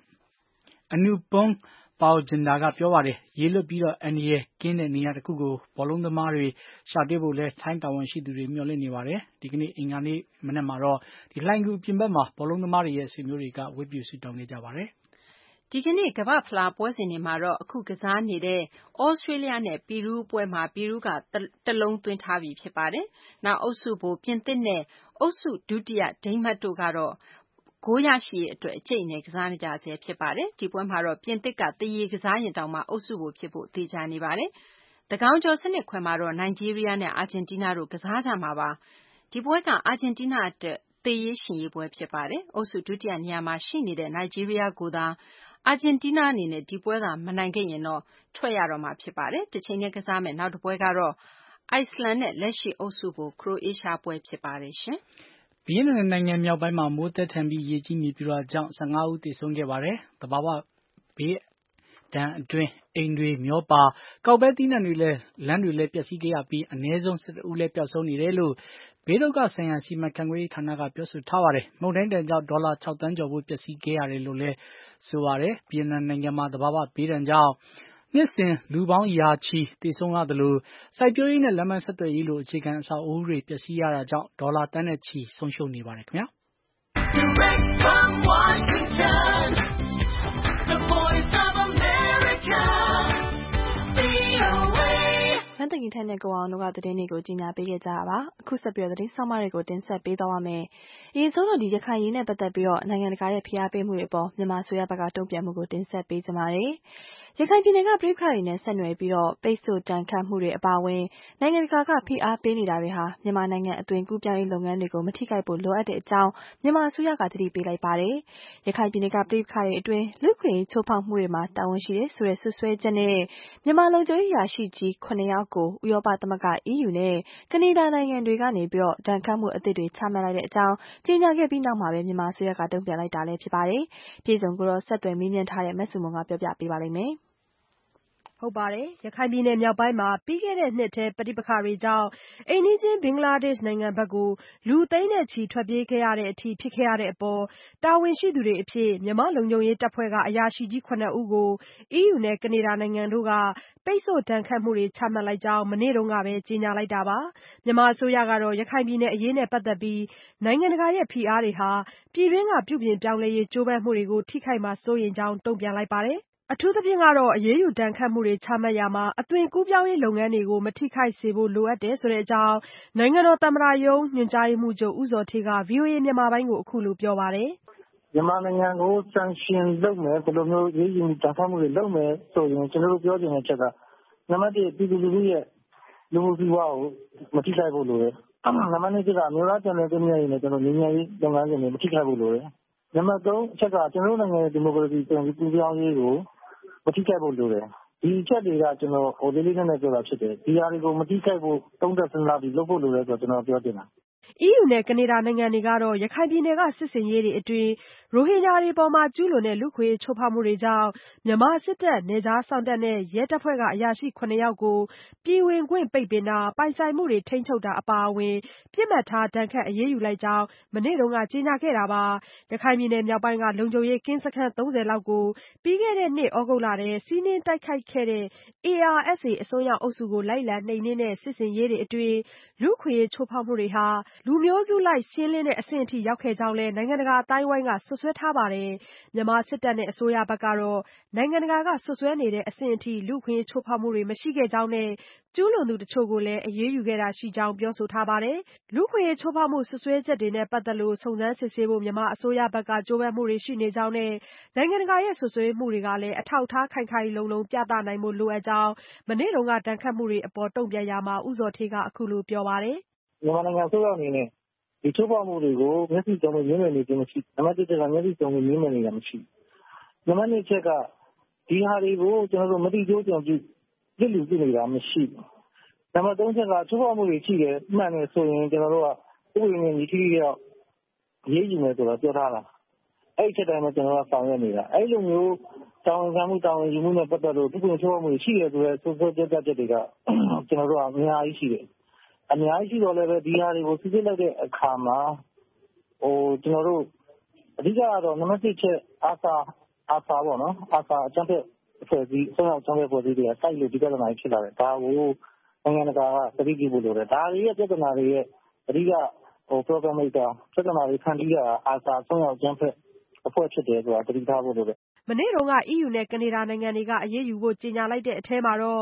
Anupong Pawjinda ကပြောပါတယ်။ရေလွတ်ပြီးတော့အန္တရာယ်ကင်းတဲ့နေရာတစ်ခုကိုဘောလုံးသမားတွေရှာတွေ့ဖို့လည်းထိုင်းတာဝန်ရှိသူတွေမျှော်လင့်နေပါတယ်။ဒီကနေ့အင်္ဂါနေ့မနက်မှာတော့ဒီလှိုဏ်ဂူအပြင်ဘက်မှာဘောလုံးသမားတွေရဲ့ဆွေမျိုးတွေကဝတ်ပြုဆုတောင်းနေကြပါတယ်။ဒီကနေ့ကမ္ဘာ့ဖလားပွဲစဉ်တွေမှာတော့အခုကစားနေတဲ့ဩစတြေးလျနဲ့ပီရူးပွဲမှာပီရူးကတလုံးသွင်းထားပြီဖြစ်ပါတယ်။နောက်အုပ်စုဗိုလ်ပြင်သစ်နဲ့အုပ်စုဒုတိယဒိန်းမတ်တို့ကတော့ဂိုးရရှိရေးအတွက်အကျိတ်အနယ်ကစားနေကြဆဲဖြစ်ပါတယ်။ဒီပွဲမှာတော့ပြင်သစ်ကသရေကစားရင်တောင်မှအုပ်စုဗိုလ်ဖြစ်ဖို့သေချာနေပါတယ်။တကောင်ကျော်စနစ်ခွဲမှာတော့နိုင်ဂျီးရီးယားနဲ့အာဂျင်တီးနားတို့ကစားကြမှာပါ။ဒီပွဲကအာဂျင်တီးနားအတွက်သေရေးရှင်ရေးပွဲဖြစ်ပါတယ်။အုပ်စုဒုတိယနေရာမှာရှိနေတဲ့နိုင်ဂျီးရီးယားကိုသာအာဂျင်တီးနားအနေနဲ့ဒီပွဲသာမနိုင်ခဲ့ရင်တော့ထွက်ရတော့မှာဖြစ်ပါတယ်။တစ်ချိန်နဲ့ကစားမယ်နောက်တစ်ပွဲကတော့အိုက်စလန်နဲ့လက်ရှိအုပ်စုကိုခရိုအေးရှားပွဲဖြစ်ပါတယ်ရှင်။ဗီယက်နမ်နိုင်ငံမြောက်ပိုင်းမှာမိုးသက်ထန်ပြီးရေကြီးမြေပြိုတာကြောင့်15ဦးသေဆုံးခဲ့ပါတယ်။သဘာဝဘေးဒဏ်အတွင်းအိမ်တွေမျောပါကောက်ပဲသီးနှံတွေလည်းလမ်းတွေလည်းပျက်စီးခဲ့ရပြီးအနည်းဆုံး12ဦးလည်းပျောက်ဆုံးနေတယ်လို့ဘေးဒုက္ခဆိုင်ရာစီမံခန့်ခွဲရေးဌာနကပြောဆိုထားပါတယ်။မုန်တိုင်းတန်ကြောင့်ဒေါ်လာ6သန်းကျော်ဖို့ပျက်စီးခဲ့ရတယ်လို့လည်းဆိုပါတယ်။ဗီယက်နမ်နိုင်ငံမှာသဘာဝဘေးဒဏ်ကြောင့်နှစ်စဉ်လူပေါင်းရာချီသေဆုံးရသလိုစိုက်ပျိုးရေးနဲ့လမ်းမဆက်သွယ်ရေးလိုအခြေခံအဆောက်အဦတွေပျက်စီးရတာကြောင့်ဒေါ်လာတန်းနဲ့ချီဆုံးရှုံးနေပါတယ်ခင်ဗျာ။ Direct from Washington, the voice of America, VOA မန်တကင်ထိုင်နဲ့ကိုအောင်တို့ကသတင်းတွေကိုကြီးညာပေးခဲ့ကြတာပါအခုဆက်ပြီးသတင်းဆောင်မတွေကိုတင်ဆက်ပေးသွားပါမယ်အရင်ဆုံးတော့ဒီရခိုင်ရေးနဲ့ပတ်သက်ပြီးတော့နိုင်ငံတကာရဲ့ဖိအားပေးမှုတွေအပေါ်မြန်မာအစိုးရဘက်ကတုံ့ပြန်မှုကိုတင်ဆက်ပေးကြပါမယ်ရခိုင်ပြည်နယ်ကပြည်ခါတွေနဲ့ဆက်နွယ်ပြီးတော့ပိတ်ဆို့တန်ခတ်မှုတွေအပါအဝင်နိုင်ငံတကာကဖိအားပေးနေတာတွေဟာမြန်မာနိုင်ငံအတွင်းကူးပြောင်းရေးလုပ်ငန်းတွေကိုမထိခိုက်ဖို့လိုအပ်တဲ့အကြောင်းမြန်မာအစိုးရကသတိပေးလိုက်ပါတယ်ရခိုင်ပြည်နယ်ကပြည်ခါတွေအတွင်းလူခွင့်ချိုးဖောက်မှုတွေမှာတာဝန်ရှိတယ်ဆိုတဲ့ဆွဆွဲချက်နဲ့မြန်မာလုံခြုံရေးရာရှိကြီး9ယောက်ကိုဥရောပသမဂ္ဂ EU နဲ့ကနေဒါနိုင်ငံတွေကနေပြီးတော့ဒဏ်ခတ်မှုအသစ်တွေချမှတ်လိုက်တဲ့အကြောင်းကြေညာခဲ့ပြီးနောက်မှာပဲမြန်မာအစိုးရကတုံ့ပြန်လိုက်တာလည်းဖြစ်ပါတယ်ပြည်စုံကိုတော့ဆက်သွယ်မေးမြန်းထားတဲ့မဆုမွန်ကပြောပြပေးပါလိမ့်မယ်ဟုတ်ပါတယ်ရခိုင်ပြည်နယ်မြောက်ပိုင်းမှာပြီးခဲ့တဲ့နှစ်ထဲပဋိပက္ခတွေကြောင့်အိမ်နီးချင်းဘင်္ဂလားဒေ့ရှ်နိုင်ငံဘက်ကိုလူသိန်းနဲ့ချီထွက်ပြေးခဲ့ရတဲ့အထိဖြစ်ခဲ့ရတဲ့အပေါ်တာဝန်ရှိသူတွေအဖြစ်မြန်မာလုံခြုံရေးတပ်ဖွဲ့ကအရာရှိကြီး9ဦးကို EU နဲ့ကနေဒါနိုင်ငံတို့ကပိတ်ဆို့ဒဏ်ခတ်မှုတွေချမှတ်လိုက်ကြောင်းမနေ့တုန်းကပဲကြေညာလိုက်တာပါမြန်မာအစိုးရကတော့ရခိုင်ပြည်နယ်အရေးနဲ့ပတ်သက်ပြီးနိုင်ငံတကာရဲ့ဖိအားတွေဟာပြည်တွင်းကပြုပြင်ပြောင်းလဲရေးကြိုးပမ်းမှုတွေကိုထိခိုက်မှာစိုးရိမ်ကြောင်းတုံ့ပြန်လိုက်ပါတယ်အထူးသဖြင့်ကတော့အရေးယူဒဏ်ခတ်မှုတွေချမှတ်ရာမှာအသွင်ကူးပြောင်းရေးလုပ်ငန်းတွေကိုမထိခိုက်စေဖို့လိုအပ်တယ်ဆိုတဲ့အကြောင်းနိုင်ငံတော်သမ္မတရုံးညွှန်ကြားရေးမှူးချုပ်ဦးဇော်ဌေးက VOA မြန်မာပိုင်းကိုအခုလိုပြောပါတယ်မြန်မာနိုင်ငံကို sanction လုပ်မယ်ဘယ်လိုမျိုးရေးယူဒဏ်ခတ်မှုတွေလုပ်မယ်ဆိုရင်ကျွန်တော်တို့ပြောချင်တဲ့ချက်ကနံပါတ်1ပြည်သူလူထုရဲ့လူမှုစီးပွားကိုမထိခိုက်ဖို့လိုတယ်နံပါတ်2ကအမျိုးသားကျန်တဲ့ပြည်နယ်ရေးနဲ့ကျွန်တော်ငြိမ်းချမ်းရေးလုပ်ငန်းစဉ်တွေမထိခိုက်ဖို့လိုတယ်နံပါတ်3အချက်ကကျွန်တော်တို့နိုင်ငံရဲ့ဒီမိုကရေစီပြန်ပြီးကူးပြောင်းရေးကိုမထိခိုက်ဖို့လိုတယ်ဒီအချက်တွေကကျွန်တော်လေးလေးနက်နက်ပြောတာဖြစ်တယ်ဒီဟာတွေကိုမထိခိုက်ဖို့သုံးသပ်စဉ်းစားပြီးလုပ်ဖို့လိုတယ်ဆိုတော့ကျွန်တော်ပြောချင်တာ EU နဲ့ကနေဒါနိုင်ငံတွေကတော့ရခိုင်ပြည်နယ်ကစစ်စင်ရေးတွေအတွင်းရိုဟင်ဂျာတွေပေါ်မှာကျူးလွန်တဲ့လူ့ခွင့်ချိုးဖောက်မှုတွေကြောင့်မြန်မာစစ်တပ်နယ်ခြားစောင့်တပ်နဲ့ရဲတပ်ဖွဲ့ကအရာရှိ9ယောက်ကိုပြည်ဝင်ခွင့်ပိတ်ပင်တာပိုင်ဆိုင်မှုတွေထိန်းချုပ်တာအပါအဝင်ပြစ်မှတ်ထားဒဏ်ခတ်အရေးယူလိုက်ကြောင်းမနေ့တုန်းကကြေညာခဲ့တာပါရခိုင်ပြည်နယ်မြောက်ပိုင်းကလုံခြုံရေးကင်းစခန်း30လောက်ကိုပြီးခဲ့တဲ့နှစ်ဩဂုတ်လထဲစီးနင်းတိုက်ခိုက်ခဲ့တဲ့ ARSA အစွန်းရောက်အုပ်စုကိုလိုက်လံနှိမ်နင်းတဲ့စစ်စင်ရေးတွေအတွင်းလူ့ခွင့်ချိုးဖောက်မှုတွေဟာလူမျိုးစုလိုက်ရှင်းလင်းတဲ့အဆင့်အထိရောက်ခဲ့ကြောင်းလည်းနိုင်ငံတကာအသိုင်းအဝိုင်းကစွပ်စွဲထားပါတယ်မြန်မာစစ်တပ်နဲ့အစိုးရဘက်ကတော့နိုင်ငံတကာကစွပ်စွဲနေတဲ့အဆင့်အထိလူ့ခွင့်ချိုးဖောက်မှုတွေမရှိခဲ့ကြောင်းနဲ့ကျူးလွန်သူတချို့ကိုလည်းအရေးယူခဲ့တာရှိကြောင်းပြောဆိုထားပါတယ်လူ့ခွင့်ချိုးဖောက်မှုစွပ်စွဲချက်တွေနဲ့ပတ်သက်လို့စုံစမ်းစစ်ဆေးဖို့မြန်မာအစိုးရဘက်ကကြိုးပမ်းမှုတွေရှိနေကြောင်းနဲ့နိုင်ငံတကာရဲ့စွပ်စွဲမှုတွေကလည်းအထောက်အထားခိုင်ခိုင်လုံလုံပြသနိုင်ဖို့လိုအပ်ကြောင်းမနေ့တုန်းကဒဏ်ခတ်မှုတွေအပေါ်တုံ့ပြန်ရာမှာဦးဇော်ဌေးကအခုလိုပြောပါတယ်မြန်မာနိုင်ငံအစိုးရအနေနဲ့ဒီချိုးဖောက်မှုတွေကိုမျက်စိစုံနဲ့မြင်မြင်နေခြင်းမရှိနံပါတ်1ကမျက်စိစုံနဲ့မြင်မြင်နေတာမရှိနံပါတ်2ချက်ကဒီဟာတွေကိုကျွန်တော်တို့မတိကျကြံပြုပြစ်လူပြနေတာမရှိနံပါတ်3ချက်ကချိုးဖောက်မှုတွေရှိတယ်မှန်တယ်ဆိုရင်ကျွန်တော်တို့ကဥပဒေနဲ့ညီထိရောက်ရေးယူမယ်ဆိုတော့ပြောထားတာအဲ့ဒီချက်တိုင်းမှာကျွန်တော်ကဆောင်ရွက်နေတာအဲ့လိုမျိုးတောင်းခံမှုတောင်းယူမှုနဲ့ပတ်သက်လို့ဒီလိုချိုးဖောက်မှုရှိတယ်ဆိုတဲ့ဆိုဆိုပြချက်တွေကကျွန်တော်တို့ကအများကြီးရှိတယ်အများကြီးရှိတော့လည်းပဲဒီဟာတွေကိုစစ်စစ်လိုက်တဲ့အခါမှာကျွန်တော်တို့အဓိကကတော့နံပါတ်1ချက်အာစာပေါ့နော်အာစာအကြံဖက်အဖွဲ့အစည်းအစိုးရအကြံဖက်အဖွဲ့အစည်းတွေကစိုက်လို့ဒီပြဿနာကြီးဖြစ်လာတယ်ဒါကိုနိုင်ငံတကာကသတိပြုဖို့လိုတယ်ဒါတွေရဲ့ပြဿနာတွေရဲ့အဓိကprogram maker ပြဿနာတွေဖန်တီးတာအာစာအစိုးရအကြံဖက်အဖွဲ့ဖြစ်တယ်ဆိုတာသတိထားဖို့လိုတယ်မနေ့တုန်းက EU နဲ့ကနေဒါနိုင်ငံတွေကအရေးယူဖို့ကြေညာလိုက်တဲ့အထဲမှာတော့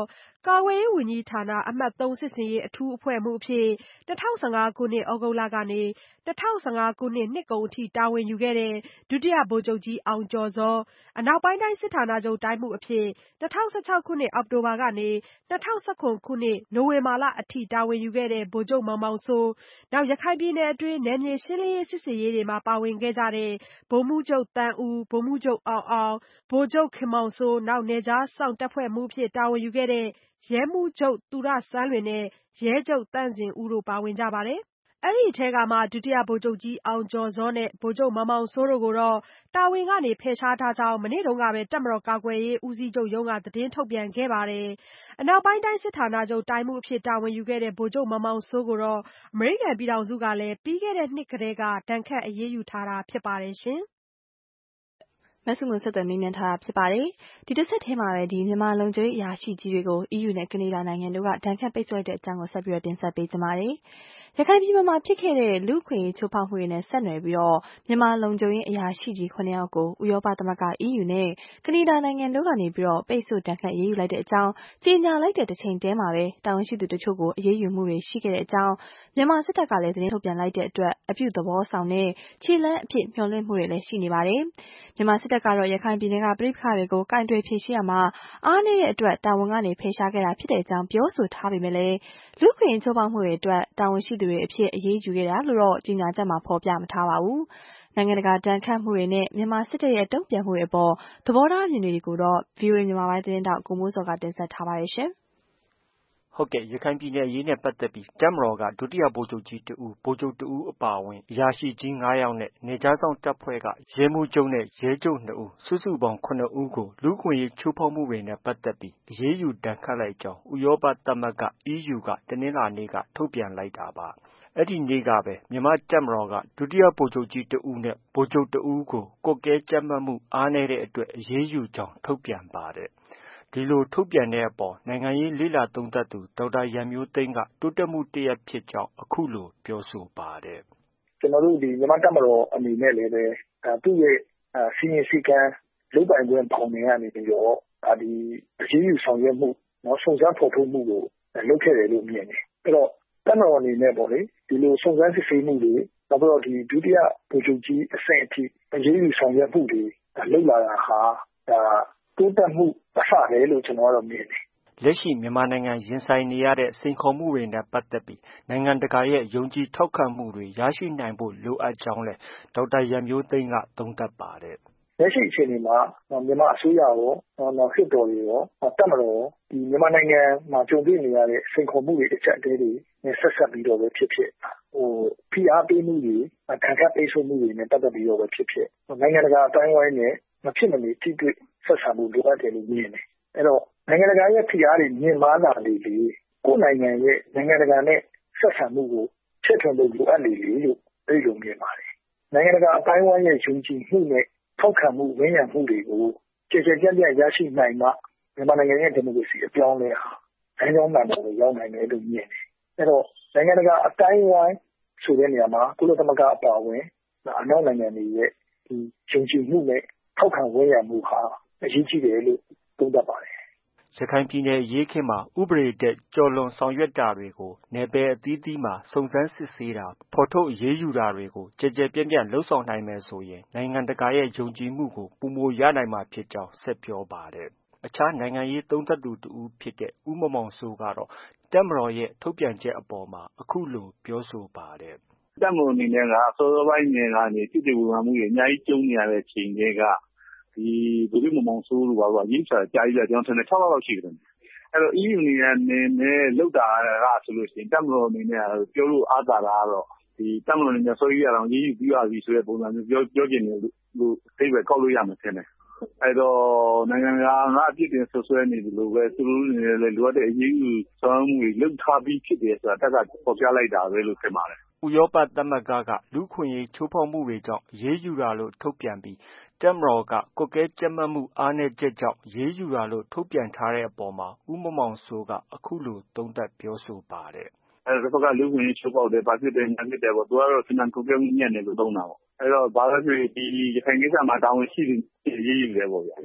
ကာကွယ်ရေးဝန်ကြီးဌာနအမှတ် 3 စစ်ဆင်ရေးအထူးအဖွဲ့မှူးအဖြစ်2015 ခုနှစ် သြဂုတ်လကနေ2015 ခုနှစ် နှစ်ကုန်အထိတာဝန်ယူခဲ့တဲ့ ဒုတိယဗိုလ်ချုပ်ကြီးအောင်ကျော်ဇော်၊ အနောက်ပိုင်းတိုင်းစစ်ဌာနချုပ်တိုင်းမှူးအဖြစ်2016 ခုနှစ် အောက်တိုဘာကနေ2017 ခုနှစ် နိုဝင်ဘာလအထိတာဝန်ယူခဲ့တဲ့ ဗိုလ်ချုပ်မောင်မောင်စိုး၊ ရခိုင်ပြည်နယ်အတွင်း နယ်မြေရှင်းလင်းရေးစစ်ဆင်ရေးတွေမှာပါဝင်ခဲ့ကြတဲ့ ဗိုလ်မှူးချုပ်သန်းဦး၊ ဗိုလ်မှူးချုပ်အောင်အောင်၊ ဗိုလ်ချုပ်ခင်မောင်စိုး၊ နယ်ခြားစောင့်တပ်ဖွဲ့မှူးအဖြစ်တာဝန်ယူခဲ့တဲ့ ရဲမှူးချုပ်သူရစန်းလွင်နဲ့ ရဲချုပ်သန့်ဇင်ဦးတို့ပါဝင်ကြပါတယ်။ အဲဒီအထဲကမှ ဒုတိယဗိုလ်ချုပ်ကြီးအောင်ကျော်ဇောနဲ့ ဗိုလ်ချုပ်မောင်မောင်စိုးတို့ကိုတော့ တာဝန်ကနေဖယ်ရှားထားကြောင်း မနေ့တုန်းကပဲ တပ်မတော်ကာကွယ်ရေးဦးစီးချုပ်ရုံးကသတင်းထုတ်ပြန်ခဲ့ပါတယ်။ အနောက်ပိုင်းတိုင်းစစ်ဌာနချုပ်တိုင်းမှူးအဖြစ်တာဝန်ယူခဲ့တဲ့ ဗိုလ်ချုပ်မောင်မောင်စိုးကိုတော့ အမေရိကန်ပြည်ထောင်စုကလည်း ပြီးခဲ့တဲ့နှစ်ကတည်းက ဒဏ်ခတ်အရေးယူထားတာဖြစ်ပါတယ်ရှင်။မဆုမွန်ဆက်သွယ်မေးမြန်းထားတာဖြစ်ပါတယ်။ဒီတစ်ဆက်ထဲမှာပဲမြန်မာလုံခြုံရေးအရာရှိကြီးတွေကို EU နဲ့ကနေဒါနိုင်ငံတို့ကဒဏ်ခတ်ပိတ်ဆို့တဲ့အကြောင်းကိုဆက်ပြီးတင်ဆက်ပေးကြပါမယ်။ရခိုင်ပြည်မှာဖြစ်ခဲ့တဲ့လူ့အခွင့်အရေးချိုးဖောက်မှုတွေနဲ့ဆက်နွယ်ပြီးမြန်မာလုံခြုံရေးအရာရှိကြီး9ယောက်ကိုဥရောပသမဂ္ဂ EU နဲ့ကနေဒါနိုင်ငံတို့ကနေပိတ်ဆို့ဒဏ်ခတ်အရေးယူလိုက်တဲ့အကြောင်းကြေညာလိုက်တဲ့တစ်ချိန်တည်းမှာပဲတာဝန်ရှိသူတချို့ကိုအရေးယူမှုတွေရှိခဲ့တဲ့အကြောင်းမြန်မာစစ်တပ်ကလည်းသတင်းထုတ်ပြန်လိုက်တဲ့အတွက်အပြုသဘောဆောင်တဲ့ခြေလှမ်းအဖြစ်မျှော်လင့်မှုတွေလည်းရှိနေပါတယ်။မြန်မာစစ်တပ်ကတော့ရခိုင်ပြည်နယ်ကပဋိပက္ခတွေကိုကိုင်တွယ်ဖြေရှင်းရာမှာအားနည်းတဲ့အတွက်တာဝန်ကနေဖယ်ရှားခဲ့တာဖြစ်တဲ့အကြောင်းပြောဆိုထားပေမဲ့လည်းလူ့အခွင့်အရေးချိုးဖောက်မှုတွေအတွက်တာဝန်ရှိသူတွေအဖြစ်အရေးယူခဲ့တာလို့တော့ကြေညာချက်မှာဖော်ပြမထားပါဘူး။နိုင်ငံတကာဒဏ်ခတ်မှုတွေနဲ့မြန်မာစစ်တပ်ရဲ့တုံ့ပြန်မှုတွေအပေါ်သဘောထားအမြင်တွေကိုတော့ VOA မြန်မာပိုင်းသတင်းထောက်ကိုမိုးဇော်ကတင်ဆက်ထားပါတယ်ရှင်။ရခိုင်ပြည်နယ်အရေးနဲ့ပတ်သက်ပြီးတပ်မတော်ကဒုတိယဗိုလ်ချုပ်ကြီးတစ်ဦး၊ဗိုလ်ချုပ်တစ်ဦးအပါအဝင်အရာရှိကြီး5ယောက်နဲ့နယ်ခြားစောင့်တပ်ဖွဲ့ကရဲမှူးချုပ်နဲ့ရဲချုပ်2ဦးစုစုပေါင်း7ဦးကိုလူ့အခွင့်အရေးချိုးဖောက်မှုတွေနဲ့ပတ်သက်ပြီးအရေးယူဒဏ်ခတ်လိုက်ကြောင်းဥရောပသမဂ္ဂ EU ကတနင်္လာနေ့ကထုတ်ပြန်လိုက်တာပါ။ အဲဒီနေ့ကပဲမြန်မာ့တပ်မတော်ကဒုတိယဗိုလ်ချုပ်ကြီးတစ်ဦးနဲ့ဗိုလ်ချုပ်တစ်ဦးကိုကွပ်ကဲကြပ်မတ်မှုအားနည်းတဲ့အတွက်အရေးယူကြောင်းထုတ်ပြန်ပါတယ်။ ဒီလိုထုတ်ပြန်တဲ့အပေါ်နိုင်ငံရေးလေ့လာသုံးသပ်သူဒေါက်တာရန်မျိုးသိမ်းကတိုးတက်မှုတစ်ရပ်ဖြစ်ကြောင်းအခုလိုပြောဆိုပါတယ်။“ကျွန်တော်တို့မြန်မာ့တပ်မတော်အနေနဲ့လည်းသူ့ရဲ့စည်းမျဉ်းစည်းကမ်းလုပ်ပိုင်ခွင့်ဘောင်ထဲကနေပြီးတော့အရေးယူဆောင်ရွက်မှုစုံစမ်းဖော်ထုတ်မှုကိုလုပ်ခဲ့တယ်လို့မြင်တယ်။အဲ့တော့တပ်မတော်အနေနဲ့ပေါ့လေဒီလိုစုံစမ်းစစ်ဆေးမှုတွေနောက်ပြီးတော့ဒုတိယဗိုလ်ချုပ်ကြီးအဆင့်အထိအရေးယူဆောင်ရွက်မှုတွေလုပ်လာတာဟာတိုးတက်မှုအစပဲလို့ကျွန်တော်ကတော့မြင်တယ်။ ” လက်ရှိမြန်မာနိုင်ငံရင်ဆိုင်နေရတဲ့စိန်ခေါ်မှုတွေနဲ့ပတ်သက်ပြီးနိုင်ငံတကာရဲ့ယုံကြည်ထောက်ခံမှုတွေရရှိနိုင်ဖို့လိုအပ်ကြောင်းလည်းဒေါက်တာရန်မျိုးသိမ်းကသုံးသပ်ပါတယ်။“လက်ရှိအခြေအနေမှာမြန်မာအစိုးရရောလွှတ်တော်တွေရောတပ်မတော်ရောမြန်မာနိုင်ငံမှာကြုံတွေ့နေရတဲ့စိန်ခေါ်မှုတွေအကျပ်အတည်းတွေနဲ့ဆက်စပ်ပြီးတော့ပဲဖြစ်ဖြစ်ဖိအားပေးမှုတွေဒဏ်ခတ်ပိတ်ဆို့မှုတွေနဲ့ပတ်သက်ပြီးတော့ပဲဖြစ်ဖြစ်နိုင်ငံတကာအတိုင်းအဝိုင်းနဲ့မဖြစ်မနေထိတွေ့ဆက်ဆံဖို့လိုအပ်တယ်လို့မြင်တယ်။အဲ့တော့နိုင်ငံတကာရဲ့ဖိအားတွေမြင့်မားလာလေလေကိုယ့်နိုင်ငံရဲ့နိုင်ငံတကာနဲ့ဆက်ဆံမှုကိုချဲ့ထွင်ဖို့လိုအပ်လေလေလို့အဲ့လိုမြင်ပါတယ်။နိုင်ငံတကာအတိုင်းအဝိုင်းရဲ့ယုံကြည်မှုနဲ့ထောက်ခံမှုဝန်းရံမှုတွေကိုကျယ်ကျယ်ပြန့်ပြန့်ရရှိနိုင်မှမြန်မာနိုင်ငံရဲ့ဒီမိုကရေစီအပြောင်းအလဲဟာလမ်းကြောင်းမှန်ပေါ်ကိုရောက်နိုင်တယ်လို့မြင်တယ်။အဲ့တော့နိုင်ငံတကာအတိုင်းအဝိုင်းဆိုတဲ့နေရာမှာကုလသမဂ္ဂအပါအဝင်အနောက်နိုင်ငံတွေရဲ့ယုံကြည်မှုနဲ့ထောက်ခံဝန်းရံမှုဟာအရေးကြီးတယ်လို့သုံးသပ်ပါတယ်။ ” ရခိုင်ပြည်နယ်အရေးအခင်းမှာဥပဒေထက်ကျော်လွန်ဆောင်ရွက်တာတွေကိုနယ်ပယ်အသီးသီးမှာစုံစမ်းစစ်ဆေးတာဖော်ထုတ်အရေးယူတာတွေကိုကျယ်ကျယ်ပြန့်ပြန့်လုပ်ဆောင်နိုင်မယ်ဆိုရင်နိုင်ငံတကာရဲ့ယုံကြည်မှုကိုပိုမိုရနိုင်မှာဖြစ်ကြောင်းဆက်ပြောပါတယ်။အခြားနိုင်ငံရေးသုံးသပ်သူတစ်ဦးဖြစ်တဲ့ဦးမောင်မောင်စိုးကတော့တပ်မတော်ရဲ့ထုတ်ပြန်ချက်အပေါ်မှာအခုလိုပြောဆိုပါတယ်။“တပ်မတော်အနေနဲ့ကစောစောပိုင်းကနေတိတိဝေဝါမှုတွေအများကြီးကြုံနေရတဲ့အချိန်တည်းကဗိုလ်ချုပ်မောင်မောင်စိုးတို့အရေးယူတာကြာပြီဗျကျွန်တော်ထင်တယ်6လလောက်ရှိပြီ။အဲ့တော့ EU အနေနဲ့လုပ်တာကဆိုလို့ရှိရင်တပ်မတော်အနေနဲ့ပြောလို့အားသာတာကတော့တပ်မတော်အနေနဲ့စောကြီးကအရေးယူပြီးပါပြီဆိုတဲ့ပုံစံမျိုးပြောချင်တယ်လို့အဓိပ္ပာယ်ကောက်လို့ရမယ်ထင်တယ်။အဲ့တော့နိုင်ငံတကာကအပြစ်တင်ဆွဆွဲနေသလိုပဲသူတို့အနေနဲ့လည်းလိုအပ်တဲ့အရေးယူဆောင်ရွက်မှုတွေလုပ်ထားပြီးဖြစ်တယ်ဆိုတာတပ်ကဖော်ပြလိုက်တာပဲလို့ထင်ပါတယ်။ ” ဥရောပသမဂ္ဂကလူ့အခွင့်အရေးချိုးဖောက်မှုတွေကြောင့်အရေးယူတာလို့ထုတ်ပြန်ပြီးတပ်မတော်ကကွပ်ကဲကြပ်မတ်မှုအားနည်းချက်ကြောင့်အရေးယူတာလို့ထုတ်ပြန်ထားတဲ့အပေါ်မှာဦးမောင်မောင်စိုးကအခုလိုသုံးသပ်ပြောဆိုပါတယ်။“တစ်ဖက်ကလူ့အခွင့်အရေးချိုးဖောက်တယ်ဘာဖြစ်တယ်ညာဖြစ်တယ်ပေါ့သူကတော့စီမံကွပ်ကဲမှုညံ့တယ်လို့သုံးတာပေါ့။အဲ့တော့ဘာပဲဖြစ်ဖြစ်ရခိုင်ကိစ္စမှာတာဝန်ရှိသူအရေးယူတယ်ပေါ့ဗျာ။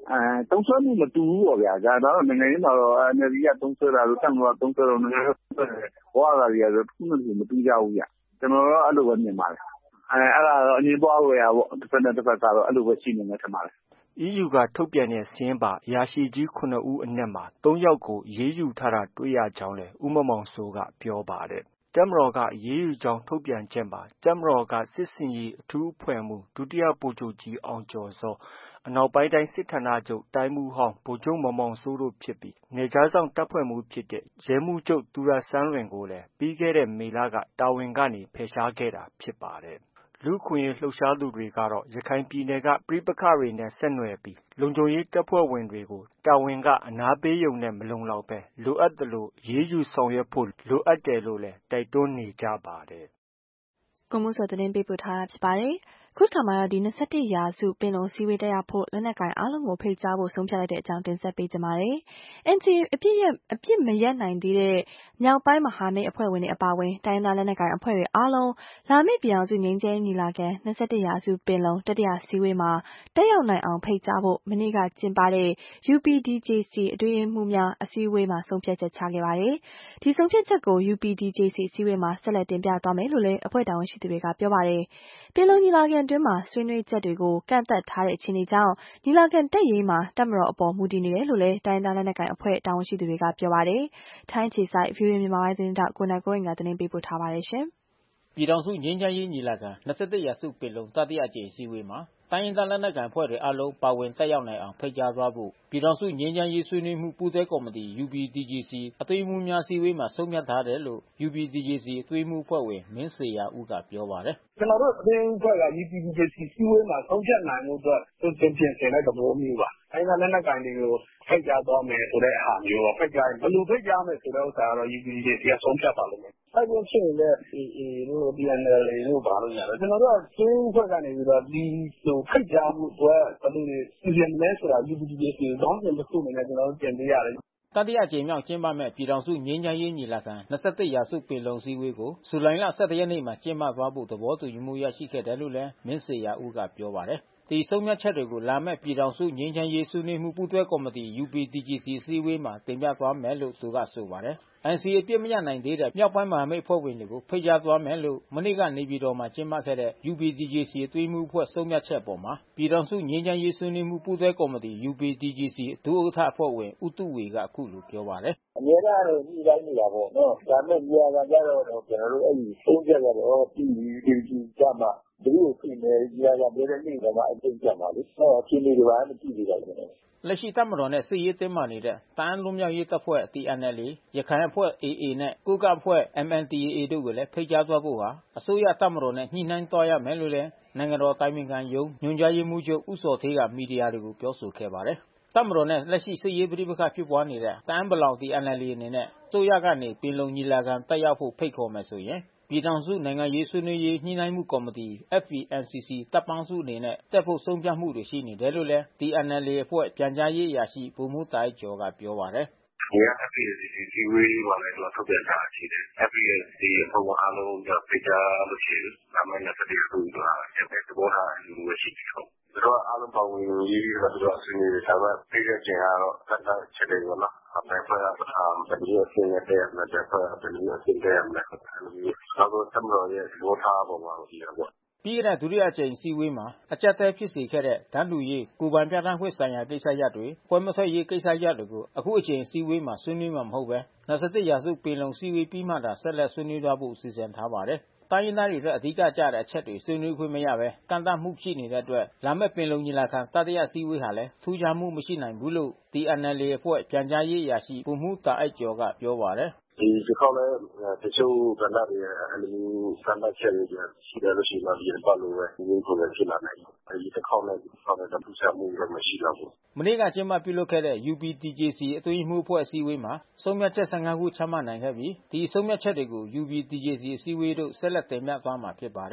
သုံးစွဲမှုမတူဘူးပေါ့ဗျာဒါတော့နိုင်ငံရေးမှာတော့ NLD ကသုံးစွဲတာလို့တတ်မှာသုံးစွဲတော့နိုင်ငံရေးဘဝလာတွေကတော့တစ်ခုနဲ့တစ်ခုမတူကြဘူးဗျကျွန်တော်တော့အဲ့လိုပဲမြင်ပါတယ်အဲ့ဒါတော့အငြင်းပွားဝယ်ရပေါ့တစ်ဖက်နဲ့တစ်ဖက်ကတော့အဲ့လိုပဲရှိနေမှာထင်ပါတယ် EU ကထုတ်ပြန်တဲ့စာရင်းပါအရာရှိကြီး9ဦးအနက်မှာ3ယောက်ကိုအရေးယူထားတာတွေ့ရကြောင်းလည်းဦးမောင်မောင်စိုးကပြောပါတယ်တပ်မတော်ကအရေးယူကြောင်းထုတ်ပြန်ချက်မှာတပ်မတော်ကစစ်စင်ရေးအထူးအဖွဲ့မှူးဒုတိယဗိုလ်ချုပ်ကြီးအောင်ကျော်စောအနောက်ပိုင်းတိုင်းစစ်ဌာနချုပ်တိုင်းမှူးဟောင်းဗိုလ်ချုပ်မောင်မောင်စိုးတို့ဖြစ်ပြီးနယ်ခြားစောင့်တပ်ဖွဲ့မှူးဖြစ်တဲ့ရဲမှူးချုပ်သူရစန်းလွင်ကိုလည်းပြီးခဲ့တဲ့မေလကတာဝန်ကနေဖယ်ရှားခဲ့တာဖြစ်ပါတယ်လူ့အခွင့်အရေးလှုပ်ရှားသူတွေကတော့ရခိုင်ပြည်နယ်ကပဋိပက္ခတွေနဲ့ဆက်နွယ်ပြီးလုံခြုံရေးတပ်ဖွဲ့ဝင်တွေကိုတာဝန်ကအနားပေးရုံနဲ့မလုံလောက်ပဲလိုအပ်သလိုအရေးယူဆောင်ရွက်ဖို့လိုအပ်တယ်လို့လည်းတိုက်တွန်းနေကြပါတယ်။ကိုမိုးစောသတင်းပေးပို့ထားတာဖြစ်ပါတယ်။ခုခါမှာဒီ21ရာစုပင်လုံစည်းဝေးတက်ရောက်ဖို့လက်နက်ကိုင်အားလုံးကိုဖိတ်ကြားဖို့ဆုံးဖြတ်လိုက်တဲ့အကြောင်းတင်ဆက်ပေးကြပါမယ်။ NCA အပြစ်မရက်နိုင်သေးတဲ့မြောက်ပိုင်းမဟာမိတ်အဖွဲ့ဝင်တွေအပါအဝင်တိုင်းသားလက်နက်ကိုင်အဖွဲ့တွေအားလုံးလာမယ့်ပြည်အောင်စုငြိမ်းချမ်းရေးညီလာခံ21ရာစုပင်လုံတတိယစည်းဝေးမှာတက်ရောက်နိုင်အောင်ဖိတ်ကြားဖို့မနေ့ကကျင်းပတဲ့ UPDJC အတွင်းရေးမှူးများအစည်းအဝေးမှာဆုံးဖြတ်ချက်ချခဲ့ပါတယ်။ဒီဆုံးဖြတ်ချက်ကို UPDJC အစည်းအဝေးမှာဆက်လက်တင်ပြသွားမယ်လို့လည်းအဖွဲ့တာဝန်ရှိသူတွေကပြောပါတယ်။ပင်လုံညီလာခံအတွင်းမှာဆွေးနွေးချက်တွေကိုကန့်သတ်ထားတဲ့အခြေအနေကြောင့်ညီလာခံတက်ရေးမှာတပ်မတော်အပေါ်မူတည်နေတယ်လို့လည်းတိုင်းသားလက်နက်ကိုင်အဖွဲ့တာဝန်ရှိသူတွေကပြောပါတယ်။ထိုင်းခြေဆိုင် VOA မြန်မာပိုင်းသတင်းတောက်ကိုနိုင်ကိုရင်ကသတင်းပေးပို့ထားပါတယ်ရှင်။ပြည်ထောင်စုငြိမ်းချမ်းရေးညီလာခံ21ရာစုပင်လုံတတိယအကြိမ်အစည်းအဝေးမှာတိုင်းရင်းသားလက်နက်ကိုင်အဖွဲ့တွေအားလုံးပါဝင်တက်ရောက်နိုင်အောင်ဖိတ်ကြားသွားဖို့ပြည်ထောင်စုငြိမ်းချမ်းရေးဆွေးနွေးမှုပူးတွဲကော်မတီ UPDJC အတွင်းရေးမှူးများအစည်းအဝေးမှာဆုံးဖြတ်ထားတယ်လို့ UPDJC အတွင်းရေးမှူးအဖွဲ့ဝင်မင်းစေရာဦးကပြောပါတယ်။ကျွန်တော်တို့အတွင်းအဖွဲ့က UPDJC စည်းဝေးမှာဆုံးဖြတ်နိုင်မှုအတွက်ပြင်ဆင်တဲ့သဘောမျိုးပါ။တိုင်းသားလက်နက်ကိုင်တွေကိုဖိတ်ကြားသွားမယ်ဆိုတဲ့ဟာမျိုးပါ။ဖိတ်ကြားရင်ဘယ်လိုဖိတ်ကြားမယ်ဆိုတဲ့ဥစ္စာကတော့ UPDJC ကဆုံးဖြတ်ပါလိမ့်မယ်။အဲ့ဒီဖြစ်နေတဲ့ AA တို့ PNLA တို့ဘာလို့ညာလဲကျွန်တော်တို့ကအတွင်းအဖွဲ့ကနေပြီးတော့ဒီလိုဖိတ်ကြားမှုအတွက်ဘယ်လိုပြင်မလဲဆိုတာ UPDJC ကိုတောင်းဆိုမှုအနေနဲ့ကျွန်တော်တို့တင်ပြရတယ်တတိယအကြိမ်မြောက်ကျင်းပမဲ့ပြည်ထောင်စုငြိမ်းချမ်းရေးညီလာခံ21ရာစုပင်လုံစည်းဝေးကိုဇူလိုင်လ17ရက်နေ့မှာကျင်းပသွားဖို့သဘောတူညီမှုရရှိခဲ့တယ်လို့လည်းမင်းစေရာဦးကပြောပါတယ်။ဒီဆုံးဖြတ်ချက်တွေကိုလာမဲ့ပြည်ထောင်စုငြိမ်းချမ်းရေးဆွေးနွေးမှုပူးတွဲကော်မတီ UPDJC စည်းဝေးမှာတင်ပြသွားမယ်လို့သူကဆိုပါတယ်။ NCA အပြစ်မရနိုင်သေးတဲ့မြောက်ပိုင်းမဟာမိတ်အဖွဲ့ဝင်တွေကိုဖိတ်ကြားသွားမယ်လို့မနေ့ကနေပြည်တော်မှာကျင်းပခဲ့တဲ့ UPDJC အတွင်းမှုအဖွဲ့ဆုံးဖြတ်ချက်ပေါ်မှာပြည်ထောင်စုငြိမ်းချမ်းရေးဆွေးနွေးမှုပူးတွဲကော်မတီ UPDJC ဒုဥက္ကဋ္ဌအဖွဲ့ဝင်ဦးတုဝေကအခုလိုပြောပါတယ်။အများကတော့ညှိနှိုင်းနေတာပေါ့နော်။ဒါပေမဲ့ညီလာခံကြတော့ကျွန်တော်တို့အဲ့ဒီဆုံးဖြတ်ရတော့ပြည်သူကြမှာဘယ်လိုဖြစ်နေညီလာခံတဲ့နေ့ကမှအကျဉ်းချမှာလေ။အခြေအနေတွေဘာမှမကြည့်သေးပါဘူး။လက်ရှိတပ်မတော်နဲ့စစ်ရေးတင်းမာနေတဲ့တအာင်းလွတ်မြောက်ရေးတပ်ဖွဲ့ TNLA ရခိုင်အဖွဲ့ AA နဲ့ကိုးကန့်အဖွဲ့ MNDAA တို့ကိုလည်းဖိတ်ကြားသွားဖို့ဟာအစိုးရတပ်မတော်နဲ့ညှိနှိုင်းသွားရမယ်လို့လည်းနိုင်ငံတော်တိုင်ပင်ခံရုံးညွှန်ကြားရေးမှူးချုပ်ဦးဇော်ဌေးကမီဒီယာတွေကိုပြောဆိုခဲ့ပါတယ်။တပ်မတော်နဲ့လက်ရှိစစ်ရေးပဋိပက္ခဖြစ်ပွားနေတဲ့တအာင်းပလောင် TNLA အနေနဲ့အစိုးရကနေပင်လုံညီလာခံတက်ရောက်ဖို့ဖိတ်ခေါ်မယ်ဆိုရင်ပြည်ထောင်စုနိုင်ငံရေးဆွေးနွေးရေးညှိနှိုင်းမှုကော်မတီ FPNCC တပ်ပေါင်းစုအနေနဲ့တက်ဖို့ဆုံးဖြတ်မှုတွေရှိနေတယ်လို့လည်း TNLA အဖွဲ့ပြန်ကြားရေးအရာရှိဗိုလ်မှူးတာအိုက်ကျော်ကပြောပါတယ်။ဒီက FPNCC စည်းဝေးမှာလည်းထုတ်ပြန်ထားရှိတယ်။ FPNCC အဖွဲ့ဝင်အားလုံးဖိတ်ကြားလို့ရှိရင်လာမယ့်21ခုကတက်တဲ့သဘောထားမျိုးရှိတယ်ဟုတ်။သူတို့အားလုံးပါဝင်ရေးပြီးတော့သူတို့ဆွေးနွေးတယ်ဒါပေမဲ့ဖိတ်တဲ့ချိန်ကတော့သတ်သတ်ချက်တွေပေါ့နော်။ဘယ်ဖွဲ့ကဘယ်လိုအဆင့်နဲ့တက်ရမလဲဘယ်ဖွဲ့ကဘယ်လိုအဆင့်တက်ရမလဲနောက်တော့သမတော်ရဲ့သဘောထားပေါ်မှာရှိတာပေါ့ပြီးခဲ့တဲ့ဒုတိယအကြိမ်စည်းဝေးမှာအကြက်တဲဖြစ်စေခဲ့တဲ့ဓာတ်လူရေးကိုပိုင်ပြဋ္ဌာန်းခွင့်ဆိုင်ရာကိစ္စရပ်တွေပွဲမထွက်ရေးကိစ္စရပ်တွေကိုအခုအကြိမ်စည်းဝေးမှာဆွေးနွေးမှာမဟုတ်ပဲ21ရာစုပင်လုံစည်းဝေးပြီးမှသာဆက်လက်ဆွေးနွေးသွားဖို့စီစဉ်ထားပါတယ်တိုင်းရင်းသားတွေအတွက်အဓိကကျတဲ့အချက်တွေဆွေးနွေးခွင့်မရပဲကန့်သတ်မှုရှိနေတဲ့အတွက်လာမယ့်ပင်လုံညီလာခံတတိယစည်းဝေးဟာလည်းထူးခြားမှုမရှိနိုင်ဘူးလို့ TNLA အဖွဲ့ပြန်ကြားရေးအရာရှိဗိုလ်မှူးတာအိုက်ကျော်ကပြောပါတယ်ဒီတစ်ခေါက်လည်းတချို့ကဏ္ဍတွေအဲ့လိုမျိုးကန့်သတ်ချက်တွေရှိတယ်လို့ရှိမှဒီပတ်လို့ပဲဒီကိုလည်းဖြစ်လာနိုင်တယ်။ဒီတစ်ခေါက်လည်းဒီခေါက်လည်းပူချမှုတော့မရှိတော့ဘူး။မနေ့ကကျင်းပပြုလုပ်ခဲ့တဲ့ UPDJC အတွင်းမှုအဖွဲ့အစည်းအဝေးမှာဆုံးဖြတ်ချက်15ခုချမှတ်နိုင်ခဲ့ပြီးဒီဆုံးဖြတ်ချက်တွေကို UPDJC အစည်းအဝေးတို့ဆက်လက်တင်ပြသွားမှာဖြစ်ပါတယ်။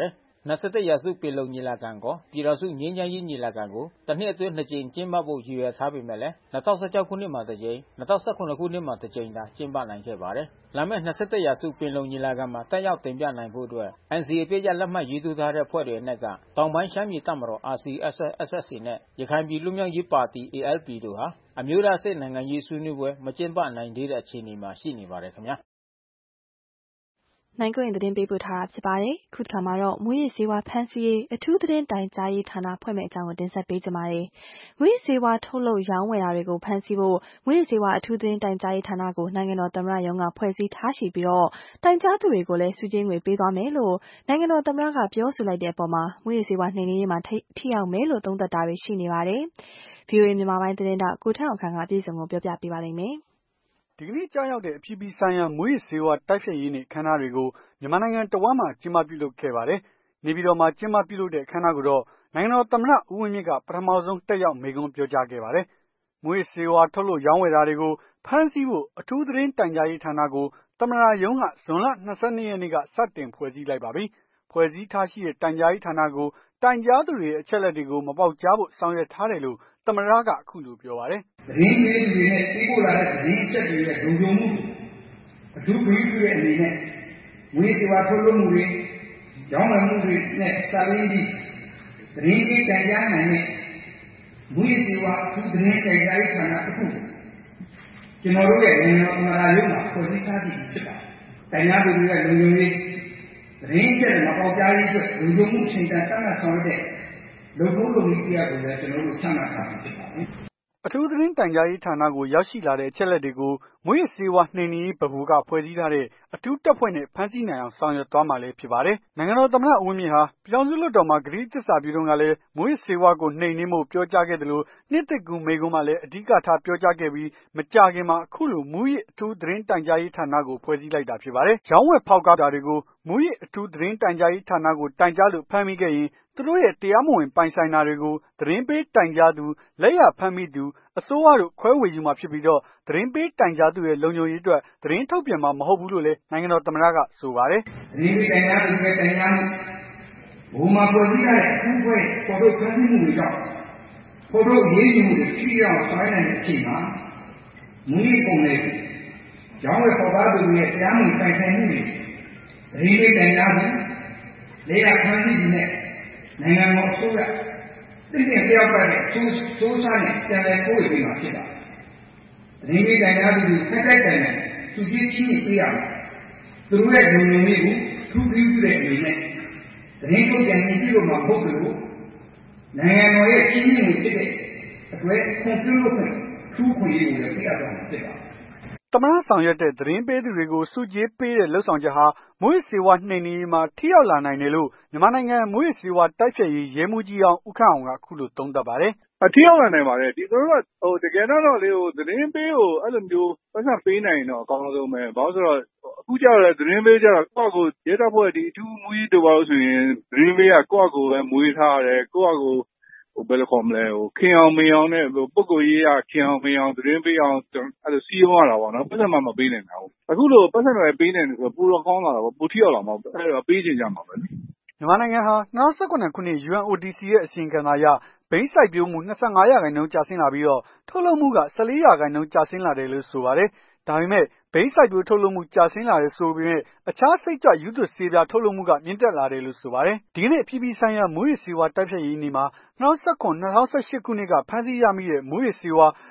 21ရာစုပင်လုံညီလာခံကိုပြည်တော်စုငြိမ်းချမ်းရေးညီလာခံကိုတစ်နှစ်အတွင်း2ကြိမ်ကျင်းပဖို့ရည်ရွယ်ထားပေမဲ့လည်း2016ခုနှစ်မှာတစ်ကြိမ်2019ခုနှစ်မှာတစ်ကြိမ်သာကျင်းပနိုင်ခဲ့ပါတယ်။လာမယ့်21ရာစုပင်လုံညီလာခံမှာတက်ရောက်တင်ပြနိုင်ဖို့အတွက် NCA ပြည့်ရလက်မှတ်ရေးထိုးထားတဲ့ဖွဲ့တွေအနက်ကတောင်ပိုင်းရှမ်းပြည်တပ်မတော် RCSS/SSA နဲ့ရခိုင်ပြည်လူမျိုးရေးပါတီ ALP တို့ဟာအမျိုးသားစစ်နိုင်ငံရေးဆွေးနွေးပွဲမကျင်းပနိုင်သေးတဲ့အခြေအနေမှာရှိနေပါတယ်ခင်ဗျာ။နိုင်ကွင်းသတင်းပေးပို့ထားတာဖြစ်ပါတယ်။ခုတစ်ခါမှာတော့မူရစ်ဆေးဝါးဖမ်းဆီးရေးအထူးသတင်းတိုင်ကြားရေးဌာနဖွဲ့မဲ့အကြောင်းကိုတင်ဆက်ပေးကြပါမယ်။မူရစ်ဆေးဝါးထုတ်လုပ်ရောင်းဝယ်တာတွေကိုဖမ်းဆီးဖို့မူရစ်ဆေးဝါးအထူးသတင်းတိုင်ကြားရေးဌာနကိုနိုင်ငံတော်သမ္မတရုံးကဖွဲ့စည်းထားရှိပြီးတော့တိုင်ကြားသူတွေကိုလည်းစုချင်းငွေပေးသွားမယ်လို့နိုင်ငံတော်သမ္မတကပြောဆိုလိုက်တဲ့အပေါ်မှာမူရစ်ဆေးဝါးနှိမ်နင်းရေးမှာထိရောက်မယ်လို့သုံးသပ်တာတွေရှိနေပါတယ်။ VOA မြန်မာပိုင်းသတင်းတောက်ကိုထက်အောင်ခန့်ကပြည်စုံကိုပြောပြပေးပါလိမ့်မယ်။ဒီကနေ့ကြားရောက်တဲ့အပြည်ပြည်ဆိုင်ရာမူရစ်ဆေးဝါးတိုက်ဖျက်ရေးနေ့အခမ်းအနားတွေကိုမြန်မာနိုင်ငံတဝန်းမှာကျင်းပပြုလုပ်ခဲ့ပါတယ်။နေပြည်တော်မှာကျင်းပပြုလုပ်တဲ့အခမ်းအနားကိုတော့နိုင်ငံတော်သမ္မတဦးဝင်းမြင့်ကပထမဆုံးတက်ရောက်မိန့်ခွန်းပြောကြားခဲ့ပါတယ်။မူရစ်ဆေးဝါးထုတ်လုပ်ရောင်းဝယ်တာတွေကိုဖမ်းဆီးဖို့အထူးသတင်းတိုင်ကြားရေးဌာနကိုသမ္မတရုံးကဇွန်လ22ရက်နေ့ကစတင်ဖွဲ့စည်းလိုက်ပါပြီ။ဖွဲ့စည်းထားရှိတဲ့တိုင်ကြားရေးဌာနကိုတိုင်ကြားသူတွေရဲ့အချက်အလက်တွေကိုမပေါက်ကြားဖို့ဆောင်ရွက်ထားတယ်လို့သမ္မတကအခုလိုပြောပါတယ်။သတင်းပေးသူတွေနဲ့ပေးပို့လာတဲ့သတင်းအချက်တွေရဲ့လုံခြုံမှုအထူးဂရုပြုတဲ့အနေနဲ့မူရစ်ဆေးဝါးထုတ်လုပ်မှုတွေရောင်းဝယ်မှုတွေနဲ့ဆက်လျင်းပြီးသတင်းပေးတိုင်ကြားနိုင်တဲ့မူရစ်ဆေးဝါးအထူးသတင်းတိုင်ကြားရေးဌာနတစ်ခုကျွန်တော်တို့ရဲ့နိုင်ငံတော်သမ္မတရုံးမှာဖွဲ့စည်းထားပြီးဖြစ်ပါတယ်။တိုင်ကြားသူတွေရဲ့လုံခြုံရေးသတင်းချက်တွေမပေါက်ကြားရေးအတွက်လုံခြုံမှုချိန်တန်သတ်မှတ်ဆောင်ရွက်တဲ့လုပ်ဖို့လုပ်နည်းတရားကိုလည်းကျွန်တော်တို့ချမှတ်ထားပြီးဖြစ်ပါတယ်။အထူးသတင်းတိုင်ကြားရေးဌာနကိုရောက်ရှိလာတဲ့အချက်လက်တွေကိုမွေးဆေးဝါးနှိမ်နင်းရေးဗဟိုကဖွဲ့စည်းထားတဲ့အထူးတပ်ဖွဲ့နဲ့ဖမ်းဆီးနိုင်အောင်ဆောင်ရွက်သွားမှာလည်းဖြစ်ပါတယ်။နိုင်ငံတော်သမ္မတဦးဝင်းမြင့်ဟာပြည်ထောင်စုလွှတ်တော်မှာကတိသစ္စာပြုတုန်းကလည်းမွေးဆေးဝါးကိုနှိမ်နင်းဖို့ပြောကြားခဲ့သလိုနှစ်သစ်ကူးမိန့်ခွန်းမှာလည်းအဓိကထားပြောကြားခဲ့ပြီးမကြာခင်မှာအခုလိုမူရစ်အထူးသတင်းတိုင်ကြားရေးဌာနကိုဖွဲ့စည်းလိုက်တာဖြစ်ပါတယ်။ရောင်းဝယ်ဖောက်ကားတာတွေကိုမူရစ်အထူးသတင်းတိုင်ကြားရေးဌာနကိုတိုင်ကြားလို့ဖမ်းမိခဲ့ရင်သူတို့ရဲ့တရားမဝင်ပိုင်ဆိုင်တာတွေကိုသတင်းပေးတိုင်ကြားသူလက်ရဖမ်းမိသူအစိုးရတို့ခွဲဝေယူမှာဖြစ်ပြီးတော့သတင်းပေးတိုင်ကြားသူရဲ့လုံခြုံရေးအတွက်သတင်းထုတ်ပြန်မှာမဟုတ်ဘူးလို့လည်းနိုင်ငံတော်သမ္မတကဆိုပါတယ်။သတင်းပေးတိုင်ကြားသူရဲ့တိုင်ကြားမှုဘုံမှာပေါ်စည်းရတဲ့အထူးဖွဲ့ပေါ်ထုတ်ဖမ်းဆီးမှုတွေကြောင့်ပေါ်ထုတ်ရေးယူမှုတွေထိရောက်ဆောင်ရွက်နိုင်တဲ့အချိန်မှာမူရစ်ပုံနဲ့ရောင်းဝယ်ပေါ်ကားသူရဲ့တရားမဝင်ပိုင်ဆိုင်မှုတွေသတင်းပေးတိုင်ကြားသူလက်ရဖမ်းဆီးသူနဲ့နိုင်ငံတော်အစိုးရသိတဲ့လျောက်ပတ်တဲ့စိုးစားနဲ့ပြန်လည်ပို့ပေးမှာဖြစ်ပါတယ်။သတင်းပေးတိုင်ကြားသူတွေဖက်တိုက်တိုင်နဲ့သူကြီးချင်းပေးရမယ်။သူတို့ရဲ့လုံခြုံရေးကိုထူးထူးပြုတဲ့အနေနဲ့သတင်းထုတ်ပြန်ရေးပြုလုပ်မှာမဟုတ်ဘူးလို့နိုင်ငံတော်ရဲ့ကြီးမြင့်မှုဖြစ်တဲ့အတွက်ခွင့်ပြုလို့ထူးခွင့်ရေးကိုလည်းပြရသွားမှာဖြစ်ပါတယ်။သမ္မတဆောင်ရွက်တဲ့သတင်းပေးသူတွေကိုစုကြေးပေးတဲ့လှုပ်ဆောင်ချက်ဟာမူရစ်ဆေးဝါးနှိမ်နင်းရေးမှာထိရောက်လာနိုင်တယ်လို့မြန်မာနိုင်ငံမူရစ်ဆေးဝါးတိုက်ဖျက်ရေးရဲမှူးကြီးအောင်ဦးခန့်အောင်ကအခုလိုသုံးသပ်ပါတယ်။ထိရောက်လာနိုင်ပါတယ်။ဒီသူတို့ကတကယ်တော့လေသတင်းပေးကိုအဲ့လိုမျိုးပတ်စံပေးနိုင်တော့အကောင်းဆုံးပဲ။ဘာလို့ဆိုတော့အခုကျတော့သတင်းပေးကြတော့ကိုယ့်ကိုရဲတပ်ဖွဲ့ဒီအထူးမူရစ်တို့ပါလို့ဆိုရင်သတင်းပေးကကိုယ့်ကိုပဲမွေးထားရတယ်။ကိုယ့်ကိုဘယ်လိုခေါ်မလဲခင်အောင်မင်အောင်နဲ့ပုဂ္ဂိုလ်ရေးရခင်အောင်မင်အောင်သတင်းပေးအောင်အဲ့လိုစီးရုံးရတာပေါ့နော်ပတ်စံမှမပေးနိုင်တာဘူးအခုလိုပတ်စံတွေပေးနိုင်တယ်ဆိုတော့ပိုတော့ကောင်းလာတာပေါ့ပိုထိရောက်လာမှာပေါ့အဲ့တော့ပေးချင်ကြမှာပဲမြန်မာနိုင်ငံဟာ2019ခုနှစ် UNODC ရဲ့အစီရင်ခံစာအရဘိန်းစိုက်ပျိုးမှု25%ကျဆင်းလာပြီးတော့ထုတ်လုပ်မှုက14%ကျဆင်းလာတယ်လို့ဆိုပါတယ်ဒါပေမဲ့ဘိန်းစိုက်ပျိုးထုတ်လုပ်မှုကျဆင်းလာတယ်ဆိုပေမဲ့အခြားစိတ်ကြွရူးသွပ်ဆေးပြားထုတ်လုပ်မှုကမြင့်တက်လာတယ်လို့ဆိုပါတယ်ဒီကနေ့အပြည်ပြည်ဆိုင်ရာမူရစ်ဆေးဝါးတိုက်ဖျက်ရေးနေ့မှာ2017-2018ခုနှစ်ကဖမ်းဆီးရမိတဲ့မူရစ်ဆေးဝါး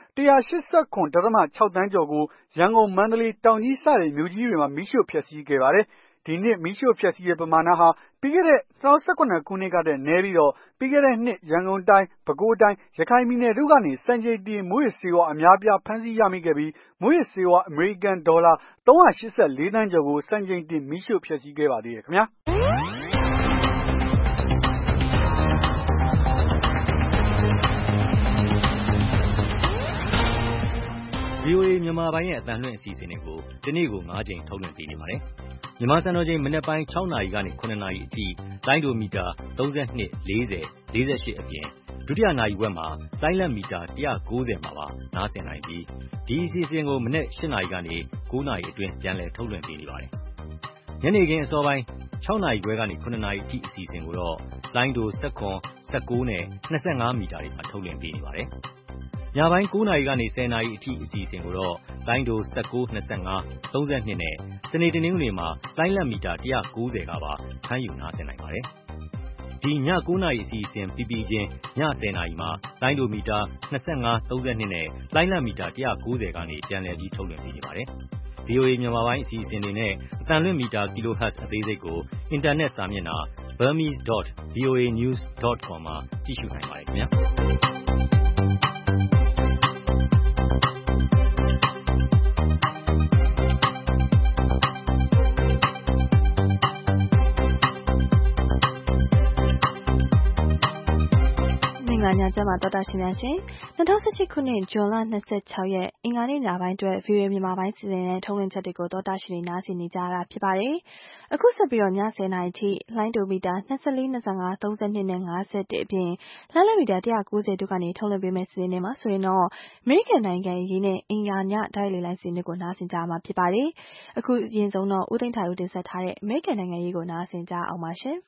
189.6 သန်းကျော်ကိုရန်ကုန်မန္တလေးတောင်ကြီးစတဲ့မြို့ကြီးတွေမှာမီးရှို့ဖျက်ဆီးခဲ့ပါတယ်ဒီနှစ်မီးရှို့ဖျက်ဆီးတဲ့ပမာဏဟာပြီးခဲ့တဲ့2018ခုနှစ်ကတည်းကနည်းပြီးတော့ပြီးခဲ့တဲ့နှစ်ရန်ကုန်တိုင်းပဲခူးတိုင်းရခိုင်ပြည်နယ်တို့ကနေစံချိန်တင်မူရစ်ဆေးဝါးအများပြားဖမ်းဆီးရမိခဲ့ပြီးမူရစ်ဆေးဝါးအမေရိကန်ဒေါ်လာ384 သန်းကျော်ကိုစံချိန်တင်မီးရှို့ဖျက်ဆီးခဲ့ပါသေးတယ်ခင်ဗျာ VOA မြန်မာပိုင်းရဲ့အသံလွှင့်အစီအစဉ်တွေကိုဒီနေ့ကို9ကြိမ်ထုတ်လွှင့်ပေးနေပါတယ်။မြန်မာစံတော်ချိန်မနက်ပိုင်း6နာရီကနေ9နာရီအထိလိုင်းဒိုမီတာ32 40 48အပြင်ဒုတိယနာရီဝက်မှာလိုင်းလက်မီတာ190မှာပါနားဆင်နိုင်ပြီးဒီအစီအစဉ်ကိုမနက်8နာရီကနေ9နာရီအတွင်းပြန်လည်ထုတ်လွှင့်ပေးနေပါတယ်။ညနေခင်းအစောပိုင်း6နာရီခွဲကနေ9နာရီအထိအစီအစဉ်ကိုတော့လိုင်းဒို17 19နဲ့25မီတာတွေမှာထုတ်လွှင့်ပေးနေပါတယ်။ညပိုင်း9နာရီကနေ10နာရီအထိအစီအစဉ်ကိုတော့လိုင်းဒို19 25 32နဲ့စနေတနင်္ဂနွေမှာလိုင်းလက်မီတာ190ကပါဖမ်းယူနားဆင်နိုင်ပါတယ်။ဒီည9နာရီအစီအစဉ်ပြီးပြီးချင်းည10နာရီမှာလိုင်းဒိုမီတာ25 32နဲ့လိုင်းလက်မီတာ190ကနေပြန်လည်ပြီးထုတ်လွှင့်ပေးနေပါတယ်။ VOA မြန်မာပိုင်းအစီအစဉ်တွေနဲ့အသံလွှင့်မီတာ kHz အသေးစိတ်ကိုအင်တာနက်စာမျက်နှာ burmese.voanews.com မှာကြည့်ရှုနိုင်ပါတယ်ခင်ဗျာ။ညချမ်းမှာတော်တာရှင်များရှင်2018ခုနှစ်ဇွန်လ26ရက်အင်္ဂါနေ့ညပိုင်းအတွက် VOA မြန်မာပိုင်းစီစဉ်တဲ့ထုံးလွှင့်ချက်တွေကိုတော်တာရှင်တွေနားဆင်နေကြရတာဖြစ်ပါတယ်။အခုဆက်ပြီးတော့ည10:00နာရီထိလိုင်းဒိုမီတာ24 25 32နဲ့51အပြင်လိုင်းလက်မီတာ190တို့ကနေထုတ်လွှင့်ပေးမယ့်စီစဉ်တွေမှာဆိုရင်တော့အမေရိကန်နိုင်ငံရေးနဲ့အင်ယာညတိုက်လေလိုင်းစီစဉ်တွေကိုနားဆင်ကြမှာဖြစ်ပါတယ်။အခုအရင်ဆုံးတော့ဦးသိန်းထိုင်ဦးတင်ဆက်ထားတဲ့အမေရိကန်နိုင်ငံရေးကိုနားဆင်ကြအောင်ပါရှင်။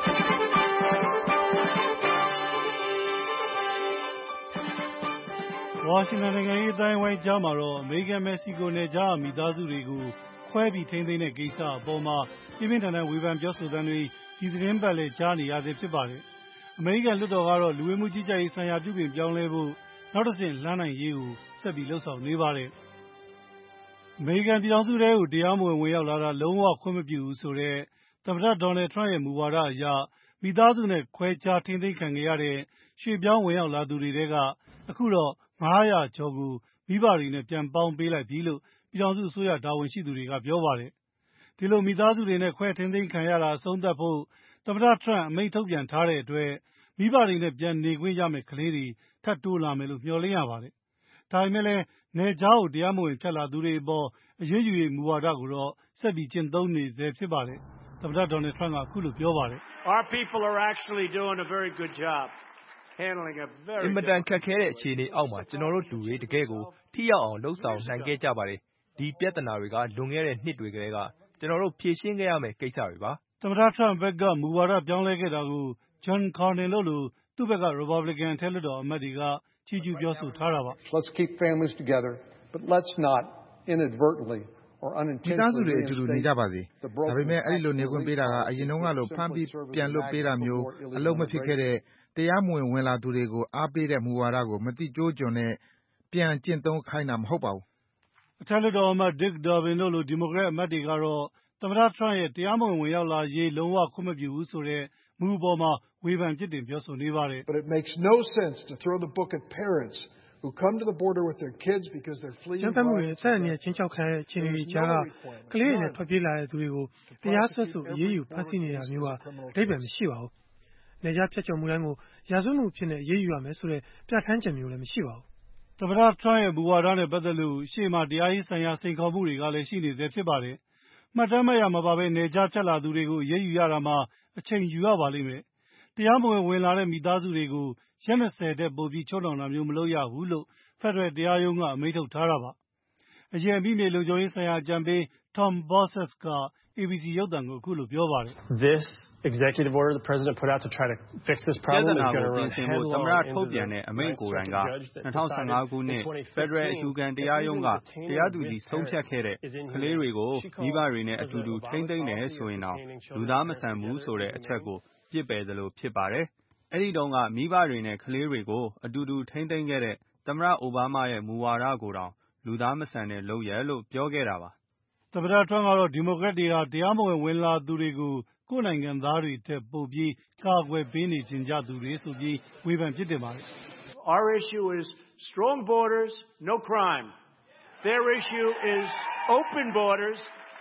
ဝါရှင်တန်နိုင်ငံရေးအတိုင်းဝိုင်းကြားမှာတော့အမေရိကန်မက္ကဆီကိုနယ်ကြားမိသားစုတွေကိုခွဲပြီးထိန်းသိမ်းတဲ့ကိစ္စအပေါ်မှာပြင်းပြင်းထန်ထန်ဝေဖန်ပြောဆိုသံတွေဒီသတင်းပတ်လည်းကြားနေရသေးဖြစ်ပါတယ်။အမေရိကန်လွှတ်တော်ကတော့လူဝင်မှုကြီးကြပ်ရေးဆိုင်ရာပြုပြင်ပြောင်းလဲဖို့နောက်တစ်ဆင့်လှမ်းနိုင်ရေးကိုဆက်ပြီးလှုပ်ဆောင်နေပါတယ်။အမေရိကန်ပြည်ထောင်စုထဲကိုတရားမဝင်ဝင်ရောက်လာတာလုံးဝခွင့်မပြုဘူးဆိုတဲ့သမ္မတဒေါ်နယ်ထရန့်ရဲ့မူဝါဒအရမိသားစုနဲ့ခွဲခြားထိန်းသိမ်းခံခဲ့ရတဲ့ရွှေ့ပြောင်းဝင်ရောက်လာသူတွေထဲကအခုတော့900ကျော်ကိုမိဘတွေနဲ့ပြန်ပေါင်းပေးလိုက်ပြီလို့ပြည်ထောင်စုအစိုးရတာဝန်ရှိသူတွေကပြောပါတယ်။ဒီလိုမိသားစုတွေနဲ့ခွဲထိန်းသိမ်းခံရတာအဆုံးသတ်ဖို့သမ္မတထရန့်အမိန့်ထုတ်ပြန်ထားတဲ့အတွက်မိဘတွေနဲ့ပြန်နေခွင့်ရမယ့်ကလေးတွေထပ်တိုးလာမယ်လို့မျှော်လင့်ရပါတယ်။ဒါပေမဲ့လည်းနယ်ခြားကိုတရားမဝင်ဖြတ်လာသူတွေအပေါ်အရေးယူရေးမူဝါဒကိုတော့ဆက်ပြီးကျင့်သုံးနေဆဲဖြစ်ပါတယ်။သမ္မတဒေါ်နယ်ထရန့်ကအခုလိုပြောပါတယ်။ Our people are actually doing a very good job. အင်မတန်ခက်ခဲတဲ့အခြေအနေအောက်မှာကျွန်တော်တို့လူတွေတကယ့်ကိုထိရောက်အောင်လှုပ်ဆောင်နိုင်ခဲ့ကြပါတယ်။ဒီပြဿနာတွေကလွန်ခဲ့တဲ့နှစ်တွေကတည်းကကျွန်တော်တို့ဖြေရှင်းခဲ့ရမယ့်ကိစ္စတွေပါ။သမ္မတထရန့်ဘက်ကမူဝါဒပြောင်းလဲခဲ့တာကို John Cornyn လို့သူ့ဘက်က Republican အထက်လွှတ်တော်အမတ်တွေကချီးကျူးပြောဆိုထားတာပါ။ Let's keep families together, but let's not inadvertently or unintentionally မိသားစုတွေအတူတူနေကြပါစေ။ဒါပေမဲ့အဲ့ဒီလိုနေခွင့်ပေးတာကအရင်တုန်းကလိုဖမ်းပြီးပြန်လွှတ်ပေးတာမျိုးအလုပ်မဖြစ်ခဲ့တဲ့တရားမဝင်ဝင်လာသူတွေကိုအားပေးတဲ့မူဝါဒကိုမတိကျိုးကျွန်နဲ့ပြန်ကျင့်သုံးခိုင်းတာမဟုတ်ပါဘူး။အထက်လွှတ်တော်အမတ် Dick Durbin တို့လိုဒီမိုကရက်အမတ်တွေကတော့သမ္မတထရန့်ရဲ့တရားမဝင်ဝင်ရောက်လာရေးလုံးဝခွင့်မပြုဘူးဆိုတဲ့မူပေါ်မှာဝေဖန်ပြစ်တင်ပြောဆိုနေပါတယ်။ But it makes no sense to throw the book at parents who come to the border with their kids because they're fleeing ကျန်းမာမှုနဲ့ဆက်နေချင်းချောက်ခံတဲ့အခြေအနေကြားကကလေးတွေနဲ့ထွက်ပြေးလာတဲ့သူတွေကိုတရားစွဲဆိုအရေးယူဖမ်းဆီးနေတာမျိုးဟာအဓိပ္ပာယ်မရှိပါဘူး။နေကြဖြတ်ကျော်မှုတိုင်းကိုရာဇဝတ်မှုဖြစ်နေအရေးယူရမယ်ဆိုတဲ့ပြဋ္ဌာန်းချက်မျိုးလည်းမရှိပါဘူး။သမ္မတထရန့်ရဲ့မူဝါဒနဲ့ပတ်သက်လို့ရှေ့မှာတရားရေးဆိုင်ရာစိန်ခေါ်မှုတွေကလည်းရှိနေသေးဖြစ်ပါတယ်။မှတ်တမ်းမှတ်ရမှာပါပဲနေကြဖြတ်လာသူတွေကိုအရေးယူရတာမှာအချိန်ယူရပါလိမ့်မယ်။တရားမဝင်ဝင်လာတဲ့မိသားစုတွေကိုရက်20တဲ့ပိုပြီးချုံးနှောင်တာမျိုးမလုပ်ရဘူးလို့ဖက်ဒရယ်တရားရုံးကအမိန့်ထုတ်ထားတာပါ။အရင်အမိမြေလုံခြုံရေးဆိုင်ရာအကြံပေး Tom Bosses က ABC ရုပ်သံကိုအခုလိုပြောပါတယ်။ This executive order the president put out to try to fix this problem is going to run headlong သမ္မတထုတ်ပြန်တဲ့အမိန့်ကိုယ်တိုင်က2015ခုနှစ်ဖက်ဒရယ်အယူခံတရားရုံးကတရားသူကြီးဆုံးဖြတ်ခဲ့တဲ့ကလေးတွေကိုမိဘတွေနဲ့အတူတူထိန်းသိမ်းတယ်ဆိုရင်တော့လူသားမဆန်ဘူးဆိုတဲ့အချက်ကိုပြစ်ပယ်သလိုဖြစ်ပါတယ်။အဲ့ဒီတုန်းကမိဘတွေနဲ့ကလေးတွေကိုအတူတူထိန်းသိမ်းခဲ့တဲ့သမ္မတအိုဘားမားရဲ့မူဝါဒကိုတောင်လူသားမဆန်တဲ့လုပ်ရပ်လို့ပြောခဲ့တာပါ။သမ္မတထရန့်ကတော့ဒီမိုကရက်တွေဟာတရားမဝင်ဝင်လာသူတွေကိုကိုယ့်နိုင်ငံသားတွေထက်ပိုပြီးကာကွယ်ပေးနေချင်ကြသူတွေဆိုပြီးဝေဖန်ပြစ်တင်ပါတယ်။ Our issue is strong borders, no crime. Their issue is open borders.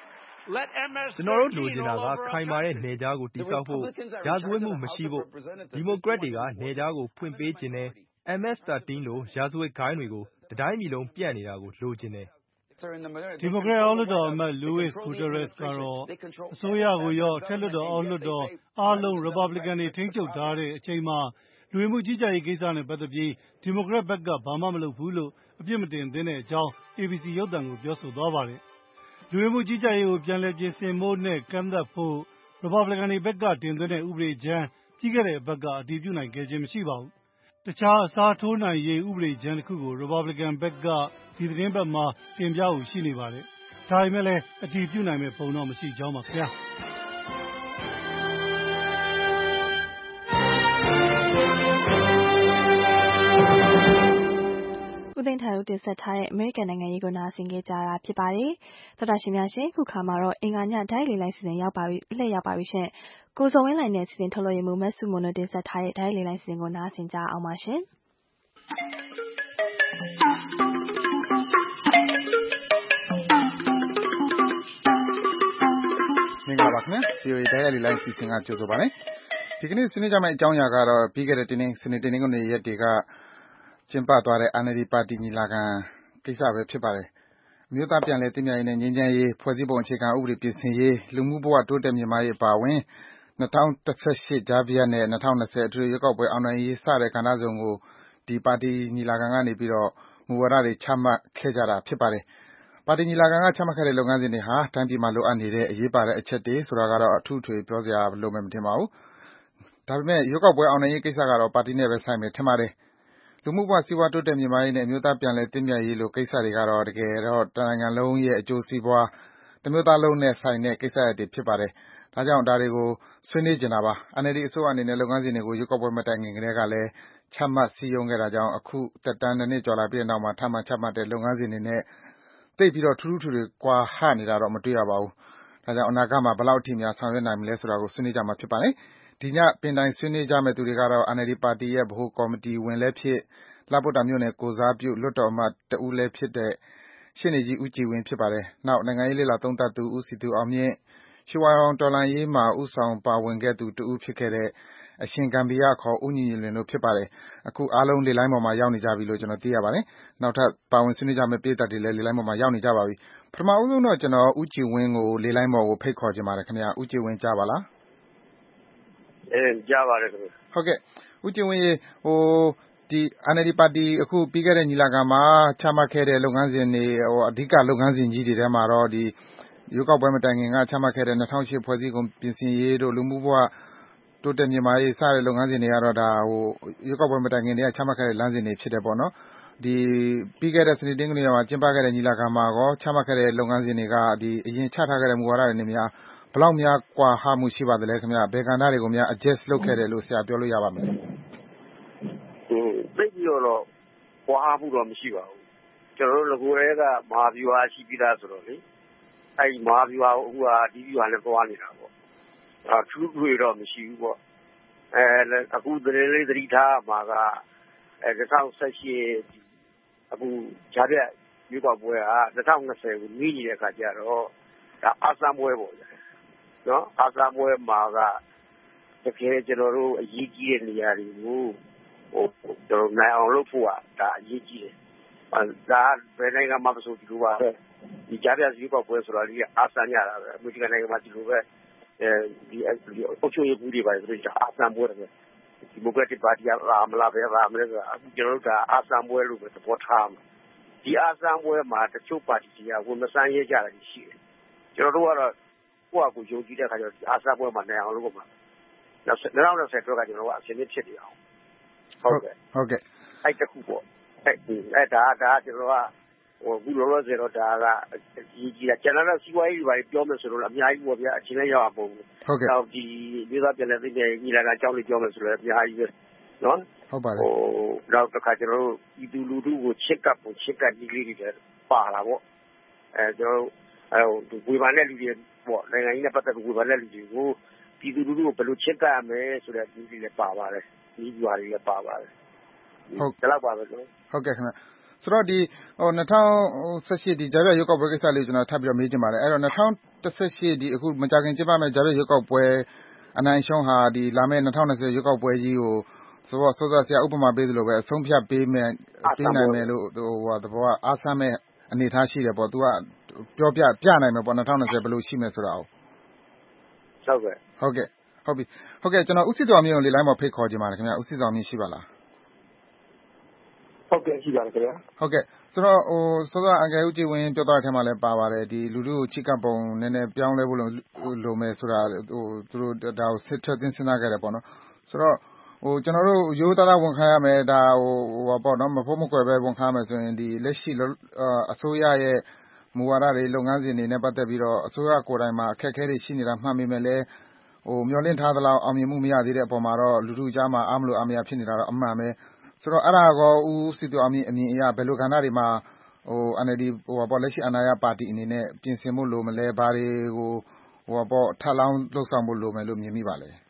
Let MS ကျွန်တော်တို့လိုချင်တာကခိုင်မာတဲ့နယ်ခြားကိုတည်ဆောက်ဖို့ရာဇဝတ်မှုမရှိဖို့ဒီမိုကရက်တွေကနယ်ခြားကိုဖွင့်ပေးခြင်းနဲ့ MS-13 လိုရာဇဝတ်ဂိုင်းတွေကိုတတိုင်းပြည်လုံးပြန့်နေတာကိုလိုချင်တယ်ဒီမိုကရက်အောက်လွှတ်တော်အမတ် Louis Gutierrez ကတော့အစိုးရကိုရောအထက်လွှတ်တော်အောက်လွှတ်တော်အားလုံး Republican တွေထိန်းချုပ်ထားတဲ့အချိန်မှာလူဝင်မှုကြီးကြပ်ရေးကိစ္စနဲ့ပတ်သက်ပြီးဒီမိုကရက်ဘက်ကဘာမှမလုပ်ဘူးလို့အပြစ်မတင်သင့်တဲ့အကြောင်း ABC ရုပ်သံကိုပြောဆိုသွားပါတယ်။လူဝင်မှုကြီးကြပ်ရေးကိုပြန်လည်ပြင်ဆင်ဖို့နဲ့ကန့်သတ်ဖို့ရီပတ်ဘလစ်ကန်တွေဘက်ကတင်သွင်းတဲ့ဥပဒေကြမ်းပြီးခဲ့တဲ့အပတ်ကအတည်ပြုနိုင်ခဲ့ခြင်းမရှိပါဘူး။တခြားအစားထိုးနိုင်ရေးဥပဒေကြမ်းတစ်ခုကိုရီပတ်ဘလစ်ကန်ဘက်ကဒီသတင်းပတ်မှာတင်ပြဖို့ရှိနေပါတယ်။ဒါပေမဲ့လည်းအတည်ပြုနိုင်မယ့်ပုံတော့မရှိကြောင်းပါခင်ဗျာ။ဦးသိန်းထိုင်ဦးတင်ဆက်ထားတဲ့အမေရိကန်နိုင်ငံရေးကိုနားဆင်ကြကြတာဖြစ်ပါတယ်။သောတာရှင်များရှင်ခုခါမှာတော့အင်္ဂါညဓာတ်လေလိုင်းစီစဉ်ရောက်ပါပြီလှည့်ရောက်ပါပြီရှင်။ကိုစုံဝင်းလိုင်းနဲ့စီစဉ်ထုတ်လွှင့်ရမှုမဆုမွန်တို့တင်ဆက်ထားတဲ့ဓာတ်လေလိုင်းစီစဉ်ကိုနားဆင်ကြအောင်ပါရှင်။မင်္ဂလာပါခင်ဗျာ VOA ဓာတ်လေလိုင်းစီစဉ်ကကြိုဆိုပါရစေ။ဒီကနေ့ဆွေးနွေးကြမယ့်အကြောင်းအရာကတော့ပြီးခဲ့တဲ့စနေနေ့ရက်တွေကကျင်းပသွားတဲ့ NLD ပါတီညီလာခံကိစ္စပဲဖြစ်ပါတယ်။အမျိုးသားပြန်လည်သင့်မြတ်ရေးနဲ့ငြိမ်းချမ်းရေးဖွဲ့စည်းပုံအခြေခံဥပဒေပြင်ဆင်ရေးလူမှုဘဝတိုးတက်မြင့်မားရေးအပါအဝင်2018ကြားဖြတ်နဲ့2020အထွေထွေရွေးကောက်ပွဲအောင်နိုင်ရေးစတဲ့ကဏ္ဍစုံကိုဒီပါတီညီလာခံကနေပြီးတော့မူဝါဒတွေချမှတ်ခဲ့ကြတာဖြစ်ပါတယ်။ပါတီညီလာခံကချမှတ်ခဲ့တဲ့လုပ်ငန်းစဉ်တွေဟာတိုင်းပြည်မှာလိုအပ်နေတဲ့အရေးပါတဲ့အချက်တွေဆိုတာကတော့အထူးထွေပြောစရာလိုမယ်မထင်ပါဘူး။ဒါပေမဲ့ရွေးကောက်ပွဲအောင်နိုင်ရေးကိစ္စကတော့ပါတီနဲ့ပဲဆိုင်မယ်ထင်ပါတယ်။လူမှုဘဝစီးပွားတိုးတက်မြင့်မားရေးနဲ့အမျိုးသားပြန်လည်သင့်မြတ်ရေးလိုကိစ္စတွေကတော့တကယ်တော့တနိုင်ငံလုံးရဲ့အကျိုးစီးပွားတမျိုးသားလုံးနဲ့ဆိုင်တဲ့ကိစ္စရပ်တွေဖြစ်ပါတယ်။ဒါကြောင့်ဒါတွေကိုဆွေးနွေးချင်တာပါ။ NLD အစိုးရအနေနဲ့လုပ်ငန်းစဉ်တွေကိုရွေးကောက်ပွဲမတိုင်ခင်ကတည်းကလည်းချမှတ်စည်းရုံးခဲ့တာကြောင့်အခုသက်တမ်း2နှစ်ကျော်လာပြီးတဲ့နောက်မှာထပ်မံချမှတ်တဲ့လုပ်ငန်းစဉ်တွေနဲ့သိပ်ပြီးတော့ထူးထူးထွေထွေကွာဟနေတာတော့မတွေ့ရပါဘူး။ဒါကြောင့်အနာဂတ်မှာဘယ်လောက်အထိများဆောင်ရွက်နိုင်မလဲဆိုတာကိုဆွေးနွေးကြမှာဖြစ်ပါတယ်။ဒီညပင်တိုင်ဆွေးနွေးကြမယ့်သူတွေကတော့ NLD ပါတီရဲ့ဗဟိုကော်မတီဝင်လည်းဖြစ်လှဖိုးတာမြို့နယ်ကိုယ်စားပြုလွှတ်တော်အမတ်တဦးလည်းဖြစ်တဲ့ရှေ့နေကြီးဦးကြည်ဝင်းဖြစ်ပါတယ်။နောက်နိုင်ငံရေးလေ့လာသုံးသပ်သူဦးစည်သူအောင်မြင့်ရွှေဝါရောင်တော်လှန်ရေးမှာဦးဆောင်ပါဝင်ခဲ့သူတဦးဖြစ်ခဲ့တဲ့အရှင်ဂမ်ဘီယာခေါ်ဦးညီညီလွင်တို့ဖြစ်ပါတယ်။အခုအားလုံးလေလိုင်းပေါ်မှာရောက်နေကြပြီလို့ကျွန်တော်သိရပါတယ်။နောက်ထပ်ပါဝင်ဆွေးနွေးကြမယ့်ပရိသတ်တွေလည်းလေလိုင်းပေါ်မှာရောက်နေကြပါပြီ။ပထမဦးဆုံးတော့ကျွန်တော်ဦးကြည်ဝင်းကိုလေလိုင်းပေါ်ကိုဖိတ်ခေါ်ချင်ပါတယ်ခင်ဗျာ။ဦးကြည်ဝင်းကြားပါလား။ကြားပါတယ်ခင်ဗျ။ဟုတ်ကဲ့ဦးကြည်ဝင်းဒီ NLD ပါတီအခုပြီးခဲ့တဲ့ညီလာခံမှာချမှတ်ခဲ့တဲ့လုပ်ငန်းစဉ်တွေအဓိကလုပ်ငန်းစဉ်ကြီးတွေထဲမှာတော့ဒီရွေးကောက်ပွဲမတိုင်ခင်ကချမှတ်ခဲ့တဲ့2008ဖွဲ့စည်းပုံပြင်ဆင်ရေးတို့လူမှုဘဝတိုးတက်မြင့်မားရေးစတဲ့လုပ်ငန်းစဉ်တွေကတော့ဒါရွေးကောက်ပွဲမတိုင်ခင်တည်းကချမှတ်ခဲ့တဲ့လမ်းစဉ်တွေဖြစ်တယ်ပေါ့နော်။ဒီပြီးခဲ့တဲ့စနေနေ့မှာကျင်းပခဲ့တဲ့ညီလာခံမှာရောချမှတ်ခဲ့တဲ့လုပ်ငန်းစဉ်တွေကဒီအရင်ချထားခဲ့တဲ့မူဝါဒတွေနဲ့များဘယ်လောက်များကွာဟမှုရှိပါသလဲခင်ဗျ။ဘယ်ကဏ္ဍတွေကိုများ adjust လုပ်ခဲ့တယ်လို့ဆရာပြောလို့ရပါမလဲ။သိပြီးတော့ကွာဟမှုတော့မရှိပါဘူး။ကျွန်တော်တို့ငကိုယ်တည်းကမဟာဗျူဟာရှိပြီးသားဆိုတော့လေအဲဒီမဟာဗျူဟာကိုအခုဒီဗျူဟာနဲ့သွားနေတာပေါ့။ထူးထွေတော့မရှိဘူးပေါ့။အခုသတင်းလေးသတိထားမှာက2018အခုဂျာပြတ်ရွေးကောက်ပွဲက2020ကိုနှီးနေတဲ့အခါကျတော့ဒါအာဆမ်ပွဲပေါ့နော်အာဆမ်ပွဲမှာကတကယ်ကျွန်တော်တို့အရေးကြီးတဲ့နေရာတွေကိုကျွန်တော်နိုင်အောင်လုပ်ဖို့ကဒါအရေးကြီးတယ်။ဒါဘယ်နိုင်ငံမှာမဆိုဒီလိုပါပဲဒီကြားပြရွေးကောက်ပွဲဆိုတာဒီအာဆန်ရတာပဲအမေရိကန်နိုင်ငံမှာဒီလိုပဲဒီအုပ်ချုပ်ရေးဘူးတွေပါဆိုတော့အာဆန်ပွဲပဲဒီမိုကရက်တစ်ပါတီကမလာပဲမလဲဆိုတာအခုကျွန်တော်တို့ကအာဆန်ပွဲလို့ပဲသဘောထားမှာဒီအာဆန်ပွဲမှာတချို့ပါတီတွေကဝန်မဆန်းရဲကြတာရှိတယ်။ကျွန်တော်တို့ကတော့ကိုယ့်အကူယုံကြည်တဲ့အခါကျတော့အာဆန်ပွဲမှာနိုင်အောင်လုပ်ပါမှာ2020တော့ကကျွန်တော်ကအရှင်းဖြစ်နေအောင်ဟုတ်ကဲ့အဲ့တခုပေါ့အဲ့ဒါကျွန်တော်ကအခုလောလောဆယ်တော့ဒါကအကြီးကကျွန်တော်တို့စီးပွားရေးတွေပြောမယ်ဆိုတော့အများကြီးပေါ့ဗျာအချင်းလည်းရောက်အောင်ပေါ့နောက်ဒီပြည်သားပြည်လည်းသိနေညီလာခံအကြောင်းလေးပြောမယ်ဆိုတော့အများကြီးပဲနော်ဟုတ်ပါတယ်နောက်တစ်ခါကျွန်တော်တို့ဒီလူထုကိုချစ်ကပ်ဒီလေးတွေပါလာပေါ့ကျွန်တော်တို့ဝေဖန်တဲ့လူတွေပေါ့နိုင်ငံရေးနဲ့ပတ်သက်ပြီးဝေဖန်တဲ့လူတွေကိုပြည်သူလူထုကိုဘယ်လိုချစ်ကပ်ရမလဲဆိုတဲ့ဒီလေးလည်းပါပါတယ်ဒီကြွားတွေလည်းပါပါတယ်ဟုတ်ဒါတော့ပါပဲနော်ဟုတ်ကဲ့ခင်ဗျဆိုတော့ဒီ2018ဒီဂျာပြရွေးကောက်ပွဲကိစ္စလေးကျွန်တော်ထပ်ပြီးတော့မေးချင်ပါတယ်အဲ့တော့2018ဒီအခုမကြခင်ကျင်းပမယ့်ဂျာပြရွေးကောက်ပွဲအနိုင်ရှုံးဟာဒီလာမယ့်2020ရွေးကောက်ပွဲကြီးကိုဆိုတော့ဆရာဥပမာပေးသလိုပဲအဆုံးဖြတ်ပေးနိုင်မယ်လို့သဘောကအားဆန်းမဲ့အနေအထားရှိတယ်ပေါ့သူကပြောပြနိုင်မယ်ပေါ့2020ဘယ်လိုရှိမယ်ဆိုတာကိုဟုတ်ပြီကျွန်တော်ဦးစစ်တော်မြင့်ကိုလေလိုင်းမှာဖိတ်ခေါ်ချင်ပါတယ်ခင်ဗျဦးစစ်တော်မြင့်ရှိပါလားဟုတ်ကဲ့ရှိပါတယ်ခင်ဗျာဟုတ်ကဲ့ဆိုတော့စောစောအန်ကယ်ဦးကြည်ဝင်းပြောသွားတဲ့အထက်မှာလည်းပါပါတယ်ဒီလူလူကိုချိကပ်ပုံနည်းနည်းပြောင်းလဲဖို့လိုမယ်ဆိုတာသူတို့ဒါကိုစစ်ထက်သိစဉ်းစားခဲ့တယ်ပေါ့နော်ဆိုတော့ကျွန်တော်တို့ရိုးသားသားဝန်ခံရမယ်ဒါပေါ့နော်မဖို့မကွယ်ပဲဝန်ခံရမယ်ဆိုရင်ဒီလက်ရှိအစိုးရရဲ့မူဝါဒတွေလုပ်ငန်းစဉ်တွေနဲ့ပတ်သက်ပြီးတော့အစိုးရကိုယ်တိုင်မှာအခက်အခဲတွေရှိနေတာမှန်ပေမဲ့လည်းမျှော်လင့်ထားသလောက်အောင်မြင်မှုမရသေးတဲ့အပေါ်မှာတော့လူထုကြားမှာအားမလို့အားမရဖြစ်နေတာတော့အမှန်ပဲဆိုတော့အဲ့ဒါကောဦးစီသူအမြင်အရဘယ်လိုကဏ္ဍတွေမှာNLD လက်ရှိအာဏာရပါတီအနေနဲ့ပြင်ဆင်ဖို့လိုမလဲဘာတွေကိုထပ်လောင်းလှုပ်ဆောင်ဖို့လိုမယ်လို့မြင်မိပါလဲ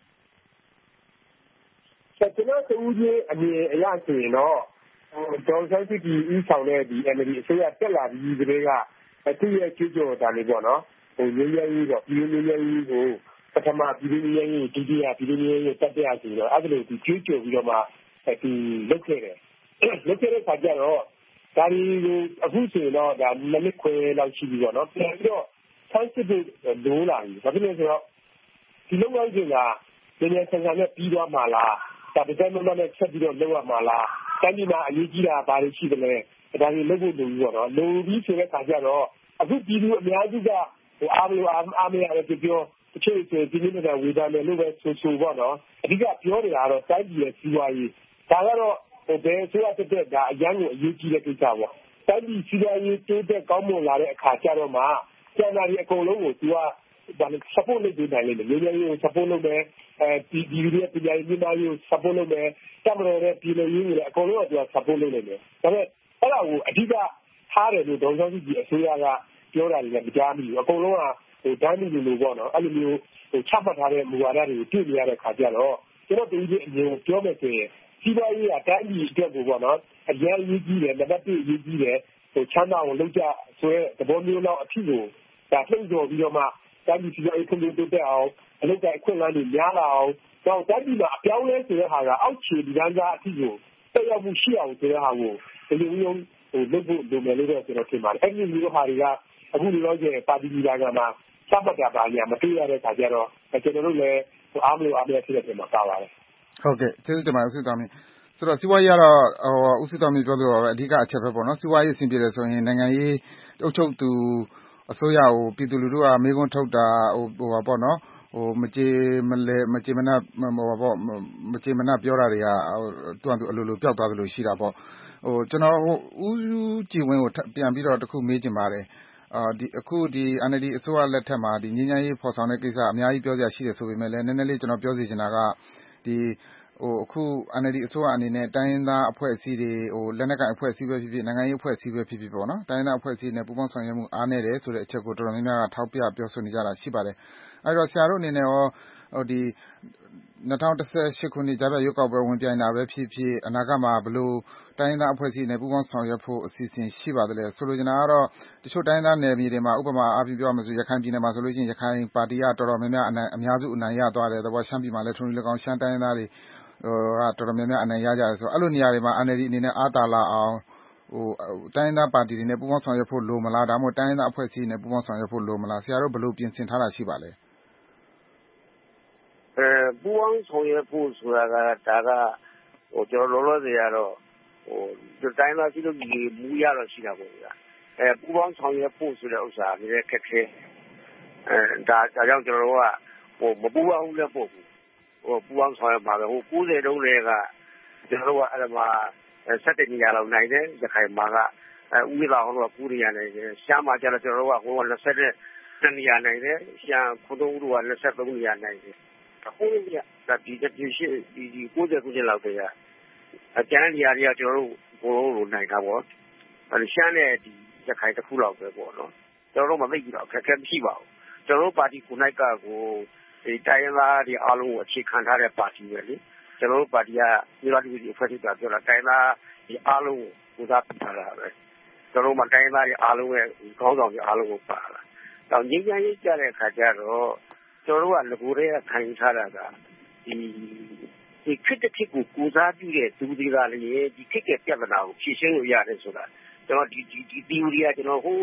ကျွန်တော်တူကြီးအမြင်အရဆိုရင်တော့ဒေါ်ဆန်းစုကြည်ဦးဆောင်တဲ့ဒီ NLD အစိုးရတက်လာပြီးဒီတွေကသူ့ရဲ့ကြွကြော်တာလေးပေါ့နော်ငြိမ်းချမ်းရေးတော့ပြည်ငြိမ်းချမ်းရေးကိုပထမပြည်ငြိမ်းချမ်းရေးဒုတိယပြည်ငြိမ်းချမ်းရေးတက်တဲ့ဆိုတော့အဲ့ဒါလိုဒီကြွကြော်ပြီးတော့မှဒီလုပ်ခဲ့တယ်လုပ်ခဲ့တဲ့ခါကျတော့ဒါဒီအခုဆိုရင်တော့ဒါနှစ်နှစ်ခွဲလောက်ရှိပြီပေါ့နော်ပြန်ပြီးတော့ဆန်းစစ်ဖို့လိုလာပြီဘာဖြစ်လဲဆိုတော့ဒီလုပ်ငန်းစဉ်ကနည်းနည်းဆန်းဆန်းနဲ့ပြီးသွားမှာလားဒါတကယ်မှမနဲ့ချက်ပြီးတော့လုပ်ရမှာလားတိုင်းပြည်မှာအရေးကြီးတာဘာတွေရှိသလဲဒါတွေလုပ်ဖို့လိုပြီးပေါ့နော်လိုပြီးဆိုတဲ့ခါကျတော့အခုပြည်သူအများစုကအားမလို့အားမရတဲ့ပြောတချို့ဆိုဒီနေ့ကဝေဒနာလို့ပဲဆိုပေါ့နော်အဓိကပြောနေတာကတော့တိုင်းပြည်ရဲ့စီးပွားရေးဒါကတော့ဘယ်ဆိုရတဲ့ဒါအရန်ကိုအရေးကြီးတဲ့ကိစ္စပေါ့တိုင်းပြည်စီးပွားရေးတိုးတက်ကောင်းမွန်လာတဲ့အခါကျတော့မှကျန်တာဒီအကုန်လုံးကိုသူကဒါနဲ့ support လုပ်ပေးနိုင်လိမ့်မယ်။မျိုးရိုး support လုပ်မယ်ဒီရဲ့ပညာရေးမျိုးရိုး support လုပ်မယ်တမတော်ရဲ့ပြည်နယ်ရေးတွေအကုန်လုံးကသူက support လုပ်နိုင်တယ်။ဒါပေမဲ့အဲ့ဒါကိုအဓိကထားတယ်လို့ဒေါ်စုကြည်အစိုးရကပြောတာတွေလည်းမကြားမိဘူး။အကုန်လုံးကဒန်းလူလိုပေါ့နော်အဲ့လိုမျိုးချမှတ်ထားတဲ့မူဝါဒတွေကိုတွေ့နေရတဲ့ခါကျတော့ကျွန်တော်တို့ဒီအမြင်ကိုပြောမယ်ဆိုရင်စီးပွားရေးကတိုင်းပြည်အတွက်ကိုပေါ့နော်အရင်အရေးကြီးတယ်နံပါတ်1အရေးကြီးတယ်ချမ်းသာအောင်လုပ်ကြဆိုတဲ့သဘောမျိုးလောက်အဖြစ်ကိုဒါလှုပ်ဆော်ပြီးတော့မှတိုင်းပြည်စီးပွားရေးဖွံ့ဖြိုးတိုးတက်အောင်အလုပ်ကိုင်အခွင့်အလမ်းတွေများလာအောင်တော့တိုင်းပြည်မှာအပြောင်းလဲဆိုတဲ့ဟာကအောက်ခြေဒီကန်းစားအဖြစ်ကိုတက်ရောက်မှုရှိအောင်ဆိုတဲ့ဟာကိုဒီလိုမျိုးလုပ်ဖို့လိုမယ်လို့တော့ကျွန်တော်ထင်ပါတယ်အဲ့ဒီမျိုးဟာတွေကအခုလိုတော့ကျပါတီကြီးကမှာစပတ်တာပါညာမတွေ့ရတဲ့ခါကျတော့ကျွန်တော်တို့လည်းအားမလို့အားမရဖြစ်တဲ့ပုံမှာပါပါတယ်ဟုတ်ကဲ့ကျေးဇူးတင်ပါတယ်ဦးစစ်တော်မင်းဆိုတော့စီးပွားရေးကတော့ဦးစစ်တော်မင်းပြောသလိုပဲအဓိကအချက်ပဲပေါ့နော်စီးပွားရေးအဆင်ပြေတယ်ဆိုရင်နိုင်ငံရေးအုပ်ချုပ်သူအစိုးရကိုပြည်သူလူထုကမေးခွန်းထုတ်တာပေါ့နော်မကြေမနပ်ပြောတာတွေကသူ့အတူအလိုလိုပျောက်သွားသလိုရှိတာပေါ့ကျွန်တော်ဦးကြည်ဝင်းကိုပြန်ပြီးတော့တခုမေးချင်ပါတယ်အခုဒီ NLD အစိုးရလက်ထက်မှာဒီငြိမ်းချမ်းရေးဖော်ဆောင်တဲ့ကိစ္စအများကြီးပြောစရာရှိတယ်ဆိုပေမဲ့လည်းနည်းနည်းလေးကျွန်တော်ပြောစီချင်တာကဒီအခု NLD အစိုးရအနေနဲ့တိုင်းရင်းသားအဖွဲ့အစည်းတွေလက်နက်ကိုင်အဖွဲ့အစည်းပဲဖြစ်ဖြစ်နိုင်ငံရေးအဖွဲ့အစည်းပဲဖြစ်ဖြစ်ပေါ့နော်တိုင်းရင်းသားအဖွဲ့အစည်းနဲ့ပူးပေါင်းဆောင်ရွက်မှုအားနည်းတယ်ဆိုတဲ့အချက်ကိုတော်တော်များများကထောက်ပြပြောဆိုနေကြတာရှိပါတယ်အဲ့တော့ဆရာတို့အနေနဲ့ရောဒီ2018ခုနှစ်ကြားဖြတ်ရွေးကောက်ပွဲဝင်ပြိုင်တာပဲဖြစ်ဖြစ်အနာဂတ်မှာဘယ်လိုတိုင်းရင်းသားအဖွဲ့အစည်းနဲ့ပူးပေါင်းဆောင်ရွက်ဖို့အစီအစဉ်ရှိပါသလဲဆိုလိုချင်တာကတော့တချို့တိုင်းရင်းသားနယ်မြေတွေမှာဥပမာအားဖြင့်ပြောရမယ်ဆိုရခိုင်ပြည်နယ်မှာဆိုလို့ရှိရင်ရခိုင်ပါတီကတော်တော်များများအများစုအနိုင်ရသွားတယ်သဘောရှမ်းပြည်မှာလည်းထုံး၎င်းရှမ်းတိုင်းရင်းသားတွေတော်တော်များများအနိုင်ရကြတယ်ဆိုတော့အဲ့လိုနေရာတွေမှာ NLD အနေနဲ့အားတာလာအောင်တိုင်းရင်းသားပါတီတွေနဲ့ပူးပေါင်းဆောင်ရွက်ဖို့လိုမလားဒါမှမဟုတ်တိုင်းရင်းသားအဖွဲ့အစည်းနဲ့ပူးပေါင်းဆောင်ရွက်ဖို့လိုမလားဆရာတို့ဘယ်လိုပြင်ဆင်ထားတာရှိပါလဲပူးပေါင်းဆောင်ရွက်ဖို့ဆိုတာကဒါကကျွန်တော်လောလောဆယ်ကတော့တိုင်းသားရှိလို့ဒီမူရတော့ရှိတာပေါ့ဗျာပူးပေါင်းဆောင်ရွက်ဖို့ဆိုတဲ့ဥစ္စာလည်းခက်ခဲဒါကြောင့်ကျွန်တော်တို့ကမပူးပေါင်းဘူးလည်းပို့ဘူးပူးပေါင်းဆောင်ရွက်ပါပဲ90တုန်းလည်းကကျွန်တော်တို့ကအဲ့ဒါမှာ17နေရာလောက်နိုင်တယ်ရခိုင်မှာကဥပဒေအောင်တော့9နေရာနိုင်တယ်ရှမ်းမှာကျတော့ကျွန်တော်တို့က22နေရာနိုင်တယ်ရှမ်းခုတုံးတို့က23နေရာနိုင်တယ်အခုကဒီ90ခုနှစ်လောက်တည်းကအကျန်းနေရာတွေကကျွန်တော်တို့ဘိုးလိုနိုင်တာပေါ့ရှမ်းနဲ့ဒီရခိုင်တစ်ခုလောက်ပဲပေါ့နော်ကျွန်တော်တို့မသိဘူးတော့ခက်ခဲမရှိပါဘူးကျွန်တော်တို့ပါတီကိုနိုင်ကကိုဒီတိုင်းရင်းသားတွေအားလုံးကိုအခြေခံထားတဲ့ပါတီပဲလေကျွန်တော်တို့ပါတီကပြည်တော်ဒီအဖွဲ့ချုပ်ကပြောတာတိုင်းသားဒီအားလုံးကိုစားပြထားတာပဲကျွန်တော်တို့မတိုင်းသားတွေအားလုံးရဲ့ခေါင်းဆောင်တွေအားလုံးကိုပါလာတော့ငြိမ်းချမ်းရေးကြတဲ့အခါကျတော့ကျွန်တော်တို့ကငကိုတွေကခံယူထားတာကဒီခစ်တဲ့ခစ်ကိုကိုစားပြုတဲ့သူတွေကလည်းဒီခစ်တဲ့ပြဿနာကိုဖြေရှင်းလို့ရတယ်ဆိုတာကျွန်တော်ဒီ theory ကကျွန်တော်ဟို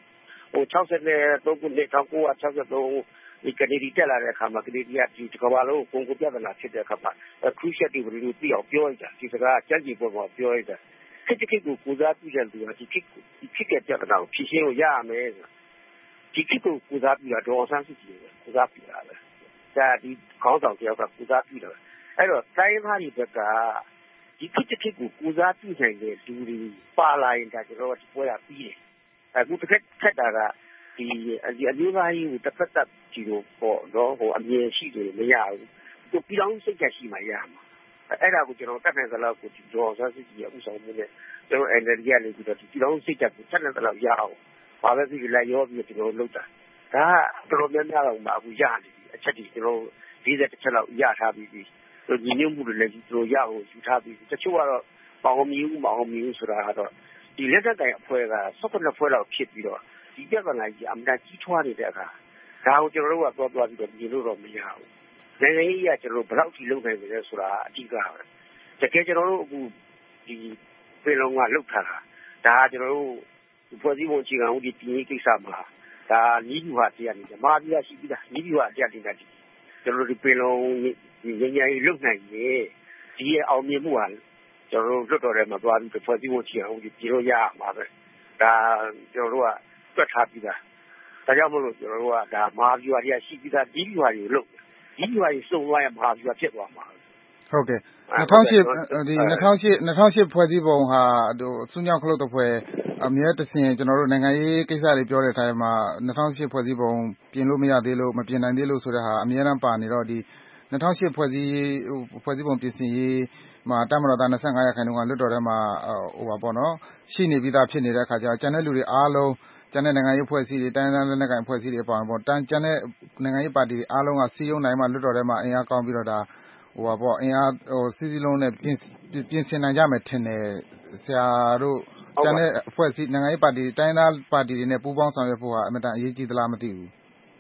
63ခုနှစ်1963ဒီကနေဒီတက်လာတဲ့အခါမှာကနေဒီကဒီကမ္ဘာလုံးကိုကုန်ပြဿနာဖြစ်တဲ့အခါမှာ crucial တွေဘယ်လိုသိအောင်ပြောရတာဒီစကားကြက်ကြီးပေါ်မှာပြောရတာခေတ်တစ်ခေတ်ကိုကိုစားပြုတဲ့လူကဒီခေတ်ကပြဿနာကိုဖြေရှင်းလို့ရရမယ်ဒီခေတ်ကိုကိုစားပြုတာဒေါ်အောင်ဆန်းစုကြည်ကိုစားပြုတာပဲဒါဒီခေါင်းဆောင်တယောက်ကကိုစားပြုတာအဲ့တော့တိုင်းသားတွေဘက်ကဒီခေတ်တစ်ခေတ်ကိုကိုစားပြုနိုင်တဲ့လူတွေပါလာရင်ဒါကျွန်တော်ဒီပွဲကပြီးတယ်အခုတစ်ခက်တာကဒီအမျိုးသားရေးကိုတစ်ဖက်သက်ကြည့်လို့ပေါ့နော်အမြင်ရှိတယ်မရဘူးသူပြည်တော်စိတ်ကရှိမှရမှာအဲ့ဒါကိုကျွန်တော်တတ်နိုင်သလောက်ကိုဒီဒေါ်ဆန်းစုကြည်ရဲ့ဥဆောင်မှုနဲ့ကျွန်တော် NLD ကနေပြီးတော့ဒီပြည်တော်စိတ်ကကိုတတ်နိုင်သလောက်ရအောင်ဘာပဲဖြစ်ဖြစ်လိုက်ရောပြီးကျွန်တော်လုပ်တာဒါကတော်တော်များများတော့မှအခုရနေပြီအချက်ကြီးကျွန်တော်40ချက်လောက်ရထားပြီးပြီညီညွတ်မှုတွေလည်းကျွန်တော်ရအောင်ယူထားပြီးတချို့ကတော့မအောင်မြင်ဘူးဆိုတာကတော့ဒီလက်ထက်ကင်အဖွဲ့က18ဖွဲ့လောက်ဖြစ်ပြီးတော့ဒီပြဿနာကြီးအမှန်ကြီးထွားနေတဲ့အခါဒါကိုကျွန်တော်တို့ကသွားပြီးတော့မြင်လို့တော့မရဘူးနိုင်ငံရေးကကျွန်တော်ဘယ်လောက်ထိလုပ်နိုင်မလဲဆိုတာအဓိကပဲတကယ်ကျွန်တော်တို့အခုဒီပြည်လုံးကလှုပ်ထားတာဒါကျွန်တော်တို့ဖွဲ့စည်းပုံအခြေခံဥပဒေပြင်ရေးကိစ္စမှာဒါနီးဗျူဟာတရားနေတယ်မာပြရှိပြီးသားနီးဗျူဟာတရားတင်တယ်ကျွန်တော်တို့ဒီပြည်လုံးငញ្ញရေးလှုပ်နိုင်ရင်ဒီရဲ့အောင်မြင်မှုဟာကျွန်တော်တို့လွတ်တော်ထဲမှာသွားပြီးဖွဲ့စည်းပုံအခြေခံဥပဒေပြင်လို့ရမှာပဲဒါကျွန်တော်တို့ကတွက်ထားပြီးသားဒါကြောင့်မလို့ကျွန်တော်တို့ကဒါမာပြတရားရှိပြီးသားနီးဗျူဟာတွေလှုပ်ဒီဗျူဟာတွေစုံသွားရင်မာပြဖြစ်သွားမှာဟုတ်ကဲ့2008ဖွဲ့စည်းပုံဟာစွန့်ကြောင်းခလုတ်တဖွဲ့အမြဲတစေကျွန်တော်တို့နိုင်ငံရေးကိစ္စတွေပြောတဲ့အတိုင်းမှာ2008ဖွဲ့စည်းပုံပြင်လို့မရသေးလို့မပြင်နိုင်သေးလို့ဆိုတဲ့ဟာအမြဲတမ်းပါနေတော့ဒီ2008ဖွဲ့စည်းပုံပြင်ဆင်ရေးမှာတမတော်သား25ရာခိုင်နှုန်းကလွတ်တော်ထဲမှာပေါ့နော်ရှိနေပြီးသားဖြစ်နေတဲ့အခါကျတော့ကျန်တဲ့လူတွေအားလုံးကျန်တဲ့နိုင်ငံရေးဖွဲ့စည်းတွေတိုင်းဒေသလက်နက်ကိုင်ဖွဲ့စည်းတွေအပါအဝင်ပေါ့ကျန်တဲ့နိုင်ငံရေးပါတီတွေအားလုံးကစီးရုံးနိုင်မှလွတ်တော်ထဲမှာအင်အားကောင်းပြီးတော့ဒါအင်အားစီးစီးလုံးနဲ့ပြင်ဆင်နိုင်ကြမယ်ထင်တယ်ဆရာတို့ကျန်တဲ့အဖွဲ့အစည်းနိုင်ငံရေးပါတီတိုင်းဒေသပါတီတွေနဲ့ပူးပေါင်းဆောင်ရွက်ဖို့ဟာအမှန်တန်အရေးကြီးသလားမသိဘူး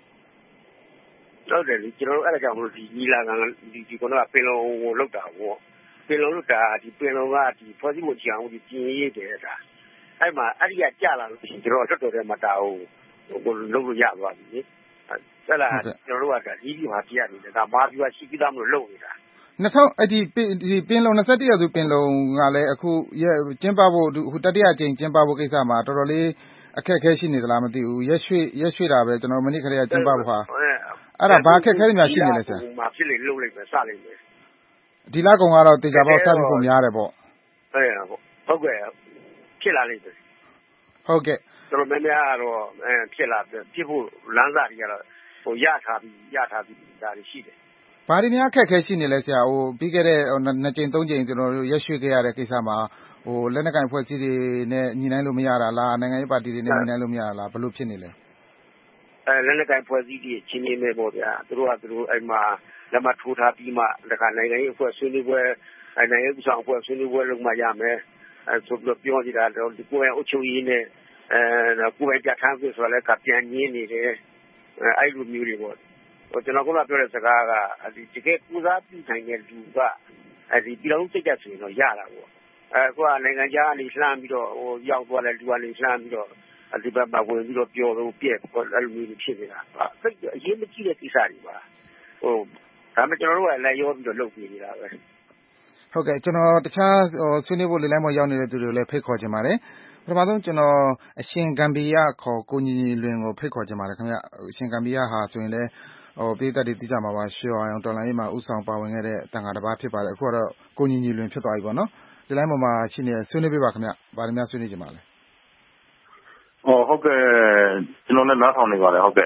ဟုတ်တယ်လေကျွန်တော်တို့အဲ့ဒါကြောင့်မလို့ဒီညီလာခံဒီကတော့ပင်လုံကိုလောက်တာပေါ့ပင်လုံလောက်တာဒီပင်လုံကဒီဖွဲ့စည်းပုံချအောင်ဒီပြင်ရေးတယ်ဒါအဲ့မှာအဲ့ဒီကကြာလာလို့ရှိရင်ကျွန်တော်လွတ်တော်ထဲမှာတာဟိုလုပ်လို့ရသွားပြီလေဆက်လာကျွန်တော်တို့ကဒါဒီဗျူဟာပြရနေတယ်ဒါမာဗျူဟာရှိပြီးသားမလို့လုပ်နေတာအဲ့ဒီပင်လုံ21ရာစုပင်လုံကလည်းအခုကျင်းပဖို့ဟိုတတိယအကြိမ်ကျင်းပဖို့ကိစ္စမှာတော်တော်လေးအခက်အခဲရှိနေသလားမသိဘူးရက်ရွှေ့တာပဲကျွန်တော်မနေ့ကလေးကကျင်းပဖို့ဟာအဲ့ဒါဘာအခက်အခဲတွေများရှိနေလဲဆရာမာဖြစ်လေလုပ်လိုက်ပဲစလိုက်မယ်ဒီလကောင်ကတော့တေချာပေါက်စပြီးဖို့များတယ်ပေါ့ဟုတ်ကဲ့ဖြစ်လာလိမ့်မယ်ဟုတ်ကဲ့ကျွန်တော်များများကတော့ဖြစ်ဖို့လမ်းစာတွေကတော့ဟိုရထားပြီးဒါတွေရှိတယ်ဘာတွေများအခက်အခဲရှိနေလဲဆရာဟိုပြီးခဲ့တဲ့2ကြိမ်3ကြိမ်ကျွန်တော်တို့ရက်ရွှေ့ခဲ့ရတဲ့ကိစ္စမှာဟိုလက်နက်ကိုင်ဖွဲ့စည်းတွေနဲ့ညီနိုင်လို့မရတာလားနိုင်ငံရေးပါတီတွေနဲ့ညီနိုင်လို့မရတာလားဘယ်လိုဖြစ်နေလဲလက်နက်ကိုင်ဖွဲ့စည်းတွေချင်းချင်းပဲပေါ့ဗျာသူတို့အဲ့မှာလက်မှတ်ထိုးထားပြီးမှတခါနိုင်ငံရေးအဖွဲ့ဆွေးနွေးပွဲနိုင်ငံရေးဥဆောင်အဖွဲ့ဆွေးနွေးပွဲလုပ်မှရမယ်ဆိုပြီးပြောနေတာတော့ဒီကိုယ်အုပ်ချုပ်ရေးနဲ့ကိုယ်ပြဋ္ဌာန်းခွင့်ဆိုလည်းကပြန်ညင်းနေတယ်အဲ့လိုမျိုးတွေပေါ့ကျွန်တော်ကပြောတဲ့စကားကဒီတကယ်ကုစားပြုနိုင်တဲ့လူကဒီပြည်လုံးစိတ်သက်ဆိုရင်တော့ရတာပေါ့ကိုကနိုင်ငံခြားကနေလှမ်းပြီးတော့ဟိုရောက်သွားတဲ့လူကနေလှမ်းပြီးတော့ဒီဘက်မှာဝင်ပြီးတော့ပြောလို့ပြက်အဲ့လိုမျိုးဖြစ်နေတာစိတ်အရေးမကြီးတဲ့ကိစ္စတွေပါဟိုဒါမှကျွန်တော်တို့ကလည်းရောပြီးတော့လုပ်ပြနေတာပဲဟုတ်ကဲ့ကျွန်တော်တခြားဆွေးနွေးဖို့လေလိုင်းပေါ်ရောက်နေတဲ့သူတွေကိုလည်းဖိတ်ခေါ်ချင်ပါတယ်ပထမဆုံးကျွန်တော်အရှင်ဂမ်ဘီယာခေါ်ကိုညီညီလွင်ကိုဖိတ်ခေါ်ချင်ပါတယ်ခင်ဗျအရှင်ဂမ်ဘီယာဟာဆိုရင်လည်းပြည်သက်တွေသိကြမှာပါရှောင်းအောင်တော်လိုင်းရေးမှာဥဆောင်ပါဝင်ခဲ့တဲ့တန်ခါတစ်ပါးဖြစ်ပါတယ်အခုကတော့ကိုညီညီလွင်ဖြစ်သွားပြီပေါ့နော်ဒီလိုင်းပေါ်မှာရှိနေဆွေးနွေးပေးပါခင်ဗျဗားများဆွေးနွေးကြပါလဲဟုတ်ကဲ့ကျွန်တော်လည်းနားထောင်နေပါတယ်ဟုတ်ကဲ့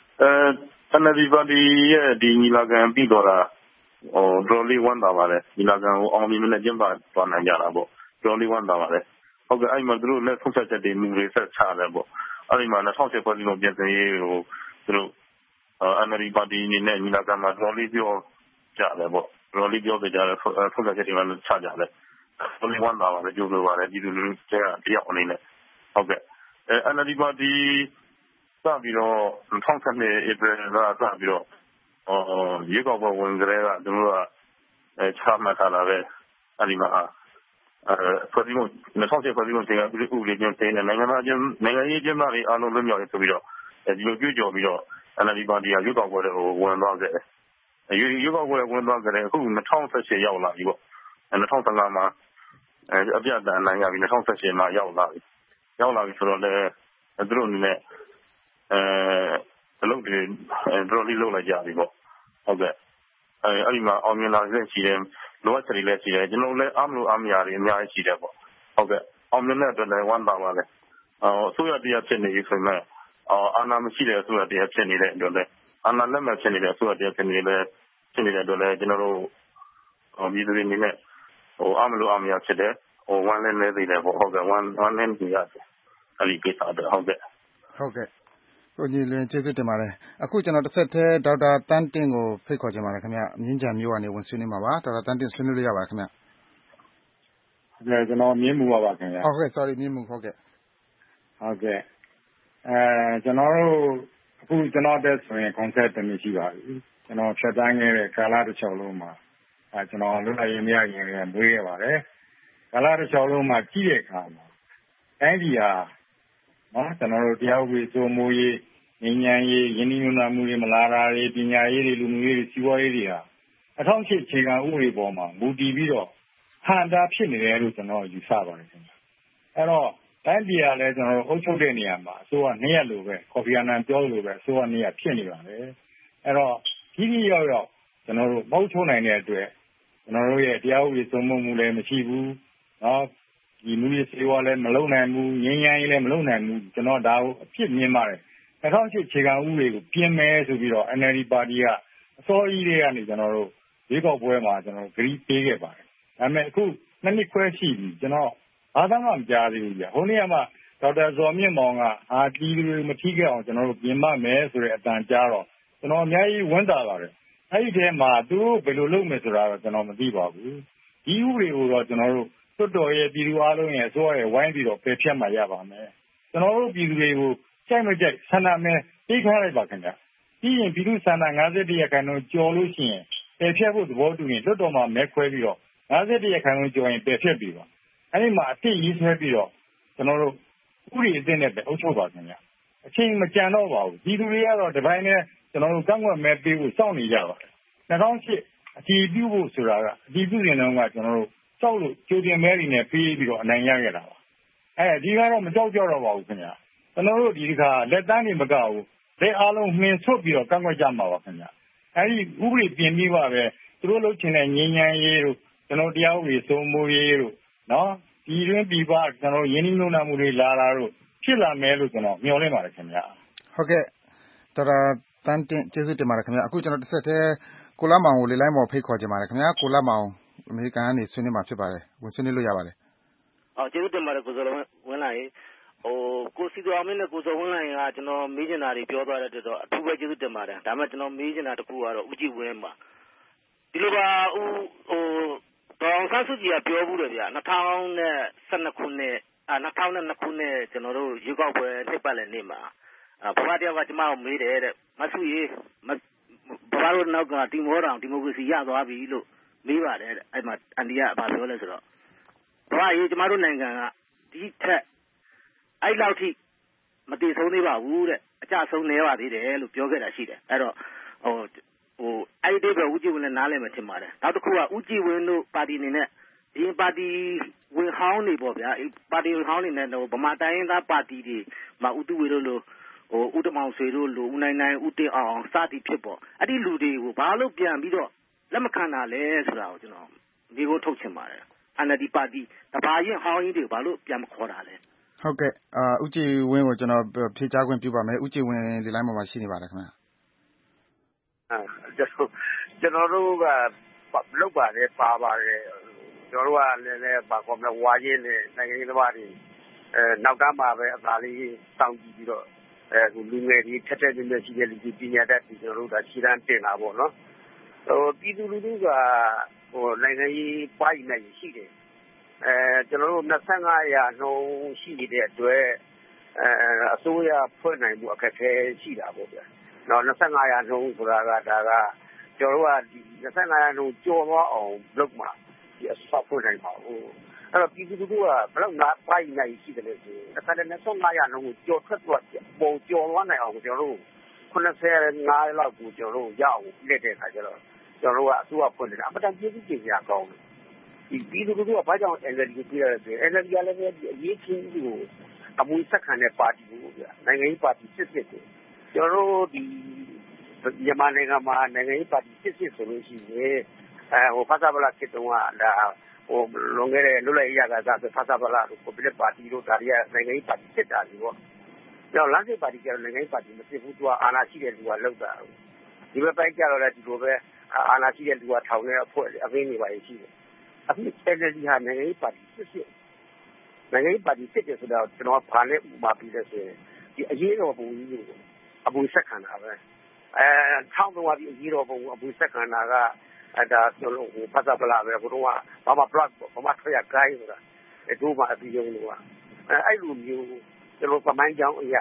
NLD ပါတီရဲ့ဒီညီလာခံပြီးတော့တာတော်လေးဝမ်းသာပါတယ်ညီလာခံကိုအောင်မြင်နဲ့ကျင်းပသွားနိုင်ကြတာပေါ့တော်လေးဝမ်းသာပါတယ်ဟုတ်ကဲ့အဲ့မှာသူတို့လက်ဆုံးဖြတ်ချက်တွေမျိုးတွေဆက်ချတယ်ပေါ့အဲ့ဒီမှာ2010ဖွဲ့စည်းပုံပြင်ဆင်ရေးကိုသူတို့NLD ပါတီအနေနဲ့ညီလာခံမှာတော်လေးပြောကြတယ်ပေါ့တော်လေးပြောကြတယ်ဆုံးဖြတ်ချက်တွေလည်းချကြတယ်တော်လေးဝမ်းသာပါတယ်ကြိုးလိုပါတယ်ဒီလိုတယောက်အနေနဲ့ဟုတ်ကဲ့NLD ပါတီစပြီးတော့2012 April ကစပြီးတော့ရေကောက်ပွဲဝင်ကြတဲ့ကသူတို့ကချမှတ်ထားတာပဲအဲ့ဒီမှာဖွဲ့စည်းပုံ2010ဖွဲ့စည်းပုံချိန်ကဥပဒေပြင်ဆင်တဲ့နိုင်ငံရေးကျင်းပရေးအားလုံးလွတ်မြောက်ရေးဆိုပြီးတော့ဒီလိုကြွကြော်ပြီးတော့ NLD ပါတီကရေကောက်ပွဲတွေကိုဝင်သွားခဲ့တယ်ရေကောက်ပွဲဝင်သွားကြတယ်အခု2018ရောက်လာပြီပေါ့2015မှာအပြတ်အနိုင်ရပြီး2018မှာရောက်လာပြီဆိုတော့လည်းသူတို့အနေနဲ့အလုပ်တွေတော်တော်လေးလုပ်လိုက်ကြပြီပေါ့ဟုတ်ကဲ့အဲ့ဒီမှာအောင်မြင်လာတဲ့ရှိတယ်လိုအပ်ချက်တွေလည်းရှိတယ်ကျွန်တော်လည်းအားမလို့အားမရတွေအများကြီးရှိတယ်ပေါ့ဟုတ်ကဲ့အောင်မြင်တဲ့အတွက်လည်းဝမ်းသာပါတယ်အစိုးရတရားဖြစ်နေပြီဆိုရင်အာဏာမရှိတဲ့အစိုးရတရားဖြစ်နေတဲ့အတွက်လည်းအာဏာလက်မဲ့ဖြစ်နေတဲ့အစိုးရတရားဖြစ်နေတဲ့အတွက်လည်းကျွန်တော်တို့ပြည်သူတွေအနေနဲ့အားမလို့အားမရဖြစ်တယ်ဝမ်းလည်းနေသေးတယ်ပေါ့ဟုတ်ကဲ့ဝမ်းလည်းနေရတယ်အဲ့ဒီကိစ္စတော့ဟုတ်ကဲ့ကိုကြီးလွင်ကျေးဇူးတင်ပါတယ်အခုကျွန်တော်တစ်ဆက်တည်းဒေါက်တာတန်းတင့်ကိုဖိတ်ခေါ်ချင်ပါတယ်ခင်ဗျမြင်းကြံမျိုးကနေဝင်ဆွေးနွေးမှာပါဒေါက်တာတန်းတင့်ဆွေးနွေးလို့ရပါတယ်ခင်ဗျကျွန်တော်မြင်းမှုပါခင်ဗျဟုတ်ကဲ့ sorry မြင်းမှုဟုတ်ကဲ့ကျွန်တော်တို့အခုကျွန်တော်တက်ဆိုရင် concept တစ်မျိုးရှိပါပြီကျွန်တော်ဖြတ်တန်းခဲ့တဲ့ကာလတစ်လျှောက်လုံးမှာကျွန်တော်လွတ်လပ်ရေးမရခင်ကမွေးခဲ့ပါတယ်ကာလတစ်လျှောက်လုံးမှာကြည့်တဲ့အခါမှာတိုင်းပြည်ဟာနော်ကျွန်တော်တို့တရားဥပဒေစိုးမိုးရေးငြိမ်းချမ်းရေးယင်းနှိမ့်ညွှန်မှုတွေမလာတာတွေပညာရေးတွေလူမှုရေးတွေစီးပွားရေးတွေဟာ2008ခြေခံဥပဒေပေါ်မှာမူတည်ပြီးတော့ဟန်တာဖြစ်နေတယ်လို့ကျွန်တော်ယူဆပါတယ်ခင်ဗျအဲ့တော့တိုင်းပြည်ကလည်းကျွန်တော်တို့အုပ်ချုပ်တဲ့နေရာမှာအစိုးရနှစ်ရက်လိုပဲကော်ဖီအာနန်ပြောလို့ပဲအစိုးရနှစ်ရက်ဖြစ်နေပါတယ်အဲ့တော့ကြီးရောက်ကျွန်တော်တို့မဟုတ်ချုံနိုင်တဲ့အတွက်ကျွန်တော်တို့ရဲ့တရားဥပဒေစိုးမိုးမှုလည်းမရှိဘူးနော်ဒီလူတွေစေဝါလည်းမလုံနိုင်ဘူးငြိမ်းချမ်းရေးလည်းမလုံနိုင်ဘူးကျွန်တော်ဒါကိုအဖြစ်မြင်ပါတယ်2008ခြေခံဥပဒေကိုပြင်မယ်ဆိုပြီးတော့ NLD ပါတီကအစောကြီးတွေကနေကျွန်တော်တို့ရွေးကောက်ပွဲမှာကျွန်တော်ဂရီးပေးခဲ့ပါတယ်ဒါပေမဲ့အခုနှစ်နှစ်ခွဲရှိပြီကျွန်တော်ဘာသာမှမကြားသေးဘူးဗျဟိုနေ့ကမှဒေါက်တာဇော်မြင့်မောင်ကတီးတွေမထီးခဲ့အောင်ကျွန်တော်တို့ပြင်မမယ်ဆိုတဲ့အတန်ကြားတော့ကျွန်တော်အများကြီးဝမ်းသာပါတယ်အဲ့ဒီထဲမှာသူတို့ဘယ်လိုလုပ်မယ်ဆိုတာတော့ကျွန်တော်မသိပါဘူးဒီဥပဒေကိုတော့ကျွန်တော်တို့တွတ်တော်ရဲ့ပြည်သူအားလုံးရဲ့အစိုးရရဲ့ဝိုင်းပြီးတော့ပယ်ဖျက်မှရပါမယ်ကျွန်တော်တို့ပြည်သူတွေကိုကြိုက်မကြိုက်ဆန္ဒမဲပေးထားလိုက်ပါခင်ဗျပြီးရင်ပြည်သူဆန္ဒ51ရာခိုင်နှုန်းကျော်လို့ရှိရင်ပယ်ဖျက်ဖို့သဘောတူရင်တွတ်တော်မှာမဲခွဲပြီးတော့51ရာခိုင်နှုန်းကျော်ရင်ပယ်ဖျက်ပြီးပါအဲ့ဒီမှာအစ်ရေးဆွဲပြီးတော့ကျွန်တော်တို့ဥပဒေအသစ်နဲ့ပဲအုပ်ချုပ်ပါခင်ဗျအချိန်မကြံတော့ပါဘူးဒီလူတွေကတော့ဒီပိုင်းနဲ့ကျွန်တော်တို့ကန့်ကွက်မဲပေးဖို့စောင့်နေကြပါတယ်2008အတည်ပြုဖို့ဆိုတာကအတည်ပြုနေတော့ကကျွန်တော်တို့စောက်လို့ကြိုတင်မဲတွေနဲ့ပေးပြီးတော့အနိုင်ရခဲ့တာပါဒီကတော့မကြောက်ကြတော့ပါဘူးခင်ဗျကျွန်တော်တို့ဒီခါလက်တန်းတွေမကဘူးလက်အားလုံးနှင်ဆွတ်ပြီးတော့ကန့်ကွက်ကြမှာပါခင်ဗျအဲဒီဥပဒေပြင်ပြီးပါပဲသူတို့လုပ်ချင်တဲ့ငြိမ်းချမ်းရေးတို့ကျွန်တော်တရားဥပဒေစိုးမိုးရေးတို့နော်ဒီတွင်ပြည်ပကျွန်တော်ရင်းနှီးမြှုပ်နှံမှုတွေလာတာတို့ဖြစ်လာမယ်လို့ကျွန်တော်မျှော်လင့်ပါတယ်ခင်ဗျဟုတ်ကဲ့ဒေါက်တာတန်းတင့်ကျေးဇူးတင်ပါတယ်ခင်ဗျအခုကျွန်တော်တစ်ဆက်တည်းကိုလမောင်ကိုလေလိုင်းမော်ဖိတ်ခေါ်ချင်ပါတယ်ခင်ဗျကိုလမောင်အမေရိကန်ကနေဆွေးနွေးမှာဖြစ်ပါတယ်ဝင်ဆွေးနွေးလို့ရပါတယ်ကျေးဇူးတင်ပါတယ်ကိုစောဝင်းလိုက်ကိုစီတော်အမင်းနဲ့ကိုစောဝင်းလိုင်းကကျွန်တော်မေးချင်တာတွေပြောသွားတဲ့အတွက်တော့အထူးပဲကျေးဇူးတင်ပါတယ်ဒါမှကျွန်တော်မေးချင်တာတစ်ခုကတော့ဦးကြည်ဝင်းပါဒီလိုပါဒေါအောင်ဆန်းစုကြည်ကပြောဘူးတယ်ဗျ2012ခုနှစ်2002ခုနှစ်ကျွန်တော်တို့ရွေးကောက်ပွဲနှစ်ပတ်လည်နေ့မှာဘဝတယောက်ကကျမကိုမေးတယ်တဲ့မဆုရေဘဝတို့နောက်ကတီမောတောင်ဒီမိုကရေစီရသွားပြီလို့မေးပါတယ်တဲ့အဲ့မှာအန်ဒီကဘာပြောလဲဆိုတော့ဘဝရေကျမတို့နိုင်ငံကဒီထက်အဲ့လောက်ထိမတည်ဆုံးသေးပါဘူးတဲ့အကြဆုံးနေပါသေးတယ်လို့ပြောခဲ့တာရှိတယ်အဲ့တော့အဲ့ဒီတော့ဦးကြည်ဝင်းလည်းနားလည်မှထင်ပါတယ်နောက်တစ်ခုကဦးကြည်ဝင်းတို့ပါတီအနေနဲ့ဒီပါတီဝင်ဟောင်းနေပေါ့ဗျာပါတီဝင်ဟောင်းနေတဲ့ဗမာတိုင်းရင်းသားပါတီတွေမှာဦးတူဝေတို့လို့ဦးတမောင်ဆွေတို့လို့ဦးနိုင်နိုင်ဦးတင်အောင်စသည်ဖြစ်ပေါ့အဲ့ဒီလူတွေကိုဘာလို့ပြန်ပြီးတော့လက်မခံတာလဲဆိုတာကိုကျွန်တော်ဒီကိုထုတ်ချင်ပါတယ်NLD ပါတီတပါရင်ဟောင်းကြီးတွေဘာလို့ပြန်မခေါ်တာလဲဟုတ်ကဲ့ဦးကြည်ဝင်းကိုကျွန်တော်ဖြေကြားခွင့်ပြုပါမယ်ဦးကြည်ဝင်းဒီလိုင်းမှာရှိနေပါတယ်ခင်ဗျကျွန်တော်တို့ကလောက်ပါတယ်ပါပါတယ်ကျွန်တော်တို့ကလည်းပါကောမဝါရင်နဲ့နိုင်ငံရေးသမားတွေနောက်တန်းမှာပဲအသာလေးစောင့်ကြည့်ပြီးတော့လူငယ်တွေထက်ထက်မြက်ရှိတဲ့လူကြီးပညာတတ်ကျွန်တော်တို့ကခြေတန်းတင်တာပေါ့နော်ပြည်သူလူထုကနိုင်ငံရေးပွားရည်နဲ့ရှိတယ်ကျွန်တော်တို့25ရာနှုန်းရှိနေတဲ့အတွက်အစိုးရဖွဲ့နိုင်မှုအခက်အခဲရှိတာပေါ့ဗျာနော်25ရာနှုန်းဆိုတာကဒါကကျွန်တော်တို့ကဒီ25ရာနှုန်းကျော်သွားအောင်လုပ်မှာဒီအစဖွဲ့နိုင်ပါဘူးအဲ့တော့ပြည်သူလူထုကဘယ်တော့မှပွားရည်နဲ့ရှိတယ်လို့ဆိုအခါတည်း25ရာနှုန်းကိုကျော်ထွက်သွားပုံကျော်သွားနိုင်အောင်ကျွန်တော်တို့85လောက်ကိုကျွန်တော်တို့ရအောင်လက်တဲ့ခါကျတော့ကျွန်တော်တို့ကအစိုးရဖွဲ့နေတာအမှန်တန်ပြည်သူ့ပြည်ရာကောင်းတယ်ပြည်သူလူထုကဘာကြောင့် NLD ကိုပေးရလဲဆိုရင် NLD ကလည်းပဲအရေးချင်းကိုအမွေဆက်ခံတဲ့ပါတီကိုဗျာနိုင်ငံရေးပါတီစစ်ကိုကျွန်တော်တို့ဒီမြန်မာနိုင်ငံမှာနိုင်ငံရေးပါတီစစ်ဆိုလို့ရှိရင်ဖဆပလစစ်တုံးကဒါလွန်ခဲ့တဲ့လွတ်လပ်ရေးရကစားဖဆပလတို့ကိုပြတဲ့ပါတီတို့ဒါတွေကနိုင်ငံရေးပါတီစစ်တာတွေပေါ့ကျောင်းလမ်းစိတ်ပါတီကျတော့နိုင်ငံရေးပါတီမစစ်ဘူးသူကအာဏာရှိတဲ့လူကလောက်တာဒီဘက်ပိုင်းကျတော့လည်းဒီလိုပဲအာဏာရှိတဲ့လူကထောင်တဲ့အဖွဲ့အသိနေပါရှိတယ်အခု NLD ဟာနိုင်ငံရေးပါတီစစ်နိုင်ငံရေးပါတီစစ်တယ်ဆိုတော့ကျွန်တော်ဘာနဲ့ဥပမာပြလဲဆိုရင်ဒီအရေးတော်ပုံကြီးကိုအမွေဆက်ခံတာပဲထောင်းတော့ဒီအရေးတော်ပုံအမွေဆက်ခံတာကဒါကျွန်တော်ဖဆပလပဲဘုတော့ဘာမှ plug ဘာမှထွက်ရခိုင်းဆိုတာတို့မှအပြီးရုံးလို့အဲ့လိုမျိုးကျွန်တော်ပမိုင်းကြောင်းအရာ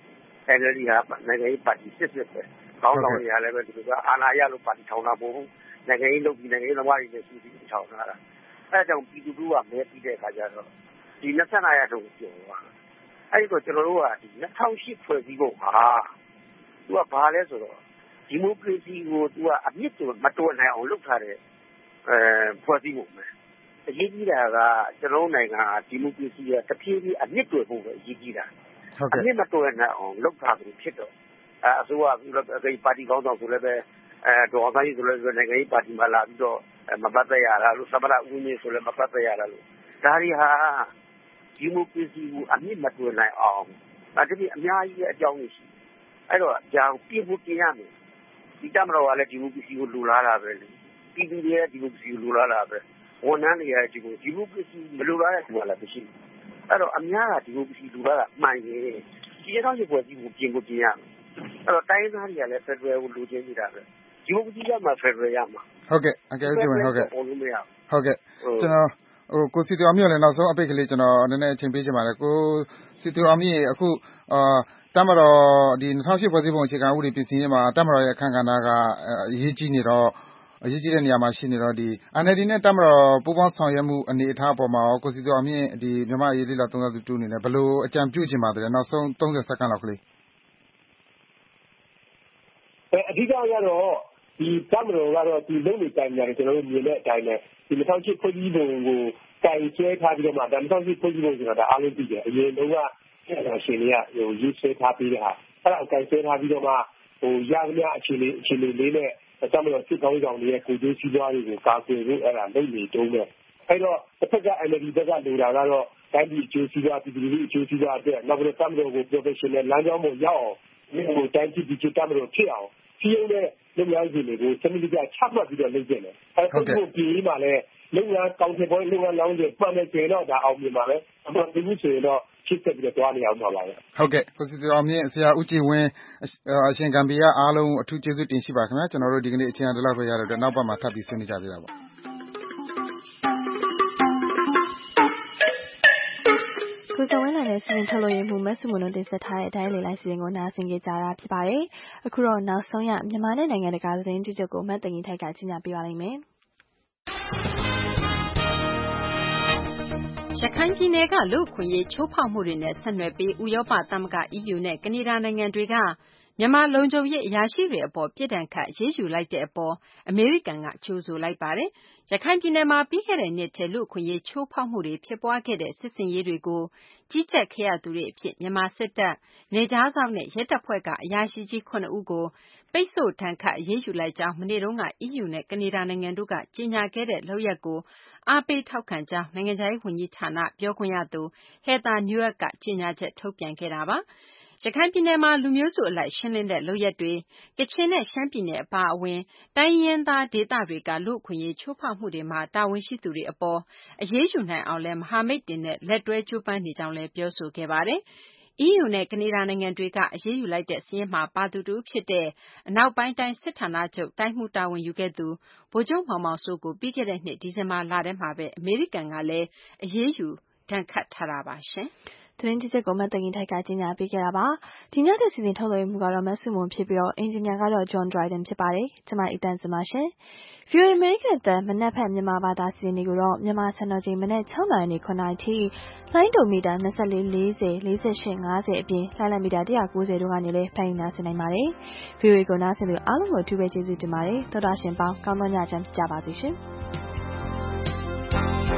NLD ဟာနိုင်ငံရေးပါတီစစ်ပဲကောင်းဆောင်နေရလဲပဲသူကအာဏာရလို့ပါတီထောင်တာမဟုတ်ဘူးနိုင်ငံရေးလုပ်ပြီးနိုင်ငံရေးသမားတွေနဲ့စုပြီးထောင်တာအဲဒါကြောင့်ပြည်သူလူထုကမဲပြီးတဲ့အခါကျတော့ဒီ25ရာခိုင်နှုန်းကျော်သွားအဲ့တော့ကျွန်တော်တို့ကဒီ2008ဖွဲ့စည်းပုံဟာသူကဘာလဲဆိုတော့ဒီမိုကရေစီကိုသူကအမြင့်မတော်နိုင်အောင်လုပ်ထားတဲ့ဖွဲ့စည်းပုံပဲအရေးကြီးတာကကျွန်တော်နိုင်ငံဒီမိုကရေစီကတဖြည်းဖြည်းအမြင့်တွေ့ဖို့ပဲအရေးကြီးတာအမြင့်မတော်နိုင်အောင်လုပ်ထားပြီးဖြစ်တော့အစိုးရပါတီကောင်းဆောင်ဆိုလည်းပဲဒေါ်သားကြီးဆိုလည်းနိုင်ငံရေးပါတီမှာလာပြီးတော့မပတ်သက်ရတာလို့သမရဦးမင်းဆိုလည်းမပတ်သက်ရတာလို့ဒါတွေဟာဒီမိုကရေစီကိုအမြင့်မတွယ်နိုင်အောင်ဒါတည်းအများကြီးအကြောင်းရှိအဲ့တော့ကြောင်ပြဖို့ပြင်ရမယ်ဒီတမတော်ကလည်းဒီမိုကရေစီကိုလူလာတာပဲလေပြည်သူတွေကဒီမိုကရေစီကိုလူလာတာပဲဝန်ထမ်းတွေကဒီမိုကရေစီမလူလာတဲ့သူကလည်းမရှိဘူးအဲ့တော့အများကဒီမိုကရေစီလူလာတာမှန်ရဲ့ဒီတော့ဒီပွဲကြီးကိုပြင်ဖို့ပြင်ရမယ်အဲ့တော့တိုင်းသားတွေကလည်းဖက်ဒရယ်ကိုလူချင်းနေတာပဲဒီမိုကရေစီကမှဖက်ဒရယ်ရမှာဟုတ်ကဲ့အကယ်၍ဟုတ်ကဲ့ဟုတ်ကဲ့ကျွန်တော်ကိုစီတူအောင်မြို့လည်းနောက်ဆုံးအပိတ်ကလေးကျွန်တော်နည်းနည်းအချိန်ပေးချင်ပါတယ်ကိုစီတူအောင်မြို့အခုတမတော်ဒီ2008ဖွဲ့စည်းပုံအခြေခံဥပဒေပြင်ဆင်ရေးမှာတမတော်ရဲ့အခမ်းကဏ္ဍကအရေးကြီးနေတော့အရေးကြီးတဲ့နေရာမှာရှိနေတော့ဒီ NLD နဲ့တမတော်ပူးပေါင်းဆောင်ရွက်မှုအနေအထားအပေါ်မှာကိုစီတူအောင်မြို့ဒီမြန်မာရေးလေးလာသုံးသပ်သူတူအနေနဲ့ဘယ်လိုအကြံပြုချင်ပါသလဲနောက်ဆုံး30စက္ကန့်လောက်ကလေးအဓိကကတော့ဒီတမတော်ကတော့ဒီလုံနေတိုင်းများကျွန်တော်တို့မြင်တဲ့အတိုင်းနဲ့ဒီ2008ဖွဲ့စည်းပုံကိုတိုင်ဆွဲထားပြီးတော့မှ2008ဖွဲ့စည်းပုံဆိုတာဒါအားလုံးသိတယ်အရင်တုန်းကရှင်တွေကရေးဆွဲထားပြီးတဲ့ဟာအဲ့ဒါတိုင်ဆွဲထားပြီးတော့မှရသမျှအခြေအနေလေးနဲ့တမတော်စစ်ကောင်းဆောင်တွေရဲ့ကိုယ်ကျိုးစီးပွားတွေကိုကာကွယ်ဖို့အဲ့ဒါလုပ်နေတုံးတယ်အဲ့တော့တစ်ဖက်က NLD ဘက်ကလိုတာကတော့တိုင်းပြည်အကျိုးစီးပွားပြည်သူလူထုအကျိုးစီးပွားအတွက်နောက်ပြီးတမတော်ကို professional လမ်းကြောင်းပေါ်ရောက်အောင်ဒီတိုင်းပြည်ဒီတမတော်ဖြစ်အောင်စီးရုံးတဲ့လုပ်ငန်းစဉ်တွေကိုစနစ်တကျချမှတ်ပြီးတော့လုပ်ကြတယ်။အဲဒီလိုပြည်ရေးမှာလည်းလုပ်ငန်းကောင်းတဲ့ပေါ်လုပ်ငန်းလောင်းတွေပတ်နေကြတော့ဒါအောင်မြင်ပါပဲ။အမှန်တကယ်ဆိုရင်တော့ဖြစ်ဆက်ပြီးတော့တွားနေအောင်ပါပဲ။ဟုတ်ကဲ့ကိုစီတော်မြင့်ဆရာဦးကြည်ဝင်းအရှင်ကံပီရအားလုံးအထူးကျေးဇူးတင်ရှိပါခင်ဗျာ။ကျွန်တော်တို့ဒီကနေ့အချိန်အတော်လောက်ပဲရတဲ့အတွက်နောက်ပတ်မှာထပ်ပြီးဆွေးနွေးကြသေးတာပေါ့။ကိုဇော်ဝင်းနဲ့စီစဉ်ထုတ်လို့ရမှုမဆုမွန်တို့တင်ဆက်ထားတဲ့အတိုင်းလေလိုက်စီစဉ်ကိုနားဆင်ကြကြတာဖြစ်ပါတယ်။အခုတော့နောက်ဆုံးရမြန်မာနဲ့နိုင်ငံတကာသတင်းကြည့်ချက်ကိုမတ်တင်ကြီးထိုက်ကကြီးညာပေးပါလိမ့်မယ်။ရခိုင်ပြည်နယ်ကလူ့အခွင့်အရေးချိုးဖောက်မှုတွေနဲ့ဆက်နွယ်ပြီးဥရောပသမဂ္ဂ EU နဲ့ကနေဒါနိုင်ငံတွေကမြန်မာလုံခြုံရေးအရာရှိတွေအပေါ်ပြစ်ဒဏ်ခတ်အရေးယူလိုက်တဲ့အပေါ်အမေရိကန်ကကြိုဆိုလိုက်ပါတယ်။ရခိုင်ပြည်နယ်မှာပြီးခဲ့တဲ့နှစ်ထဲလူ့အခွင့်အရေးချိုးဖောက်မှုတွေဖြစ်ပွားခဲ့တဲ့စစ်ဆင်ရေးတွေကိုကြီးကြပ်ခဲ့ရသူတွေအဖြစ်မြန်မာစစ်တပ်၊နယ်ခြားစောင့်နဲ့ရဲတပ်ဖွဲ့ကအရာရှိကြီး9ဦးကိုပိတ်ဆို့ဒဏ်ခတ်အရေးယူလိုက်ကြောင်းမနေ့တုန်းက EU နဲ့ကနေဒါနိုင်ငံတို့ကကြေညာခဲ့တဲ့လုပ်ရပ်ကိုအားပေးထောက်ခံကြောင်းနိုင်ငံခြားရေးဝန်ကြီးဌာနပြောခွင့်ရသူ Heather Nauert ကကြေညာချက်ထုတ်ပြန်ခဲ့တာပါ။ရခိုင်ပြည်နယ်မှာလူမျိုးစုအလိုက်ရှင်းလင်းတဲ့လုပ်ရပ်တွေကချင်နဲ့ရှမ်းပြည်နယ်အပါအဝင်တိုင်းရင်းသားဒေသတွေကလူ့အခွင့်အရေးချိုးဖောက်မှုတွေမှာတာဝန်ရှိသူတွေအပေါ်အရေးယူနိုင်အောင်လဲမဟာမိတ်တွေနဲ့လက်တွဲကြိုးပမ်းနေကြောင်းလဲပြောဆိုခဲ့ပါတယ်။ EU နဲ့ကနေဒါနိုင်ငံတွေကအရေးယူလိုက်တဲ့စာရင်းမှာပါသူတူဖြစ်တဲ့အနောက်ပိုင်းတိုင်းစစ်ဌာနချုပ်တိုင်းမှုတာဝန်ယူခဲ့သူဗိုလ်ချုပ်မောင်မောင်စိုးကိုပြီးခဲ့တဲ့နှစ်ဒီဇင်ဘာလထဲမှာပဲအမေရိကန်ကလည်းအရေးယူဒဏ်ခတ်ထားတာပါရှင်။သတင်းကြည့်ချက်ကိုမတ်တင်ကြီးထိုက်ကကြီးညာပေးခဲ့တာပါ။ဒီညတဲ့စီစဉ်ထုတ်လွှင့်မှုကတော့မဆုမွန်ဖြစ်ပြီးတော့အင်ဂျင်နီယာကတော့ John Dryden ဖြစ်ပါတယ်။ကျွန်မအီတန်စမရှင်။ VOA American တန်မနက်ဖက်မြန်မာဘာသာစီစဉ်တွေကိုတော့မြန်မာစံတော်ချိန်မနက်6နာရီနဲ့9နာရီထိလိုင်းဒိုမီတာ24 40 48 50အပြင်လိုင်းလမီတာ190တို့ကနေလည်းဖန်ယူနာဆင်နိုင်ပါတယ်။ VOA ကိုနားဆင်သူအားလုံးကိုအထူးပဲကျေးဇူးတင်ပါတယ်။သောတာရှင်ပေါင်းကောင်းသောညချမ်းဖြစ်ကြပါစေရှင်။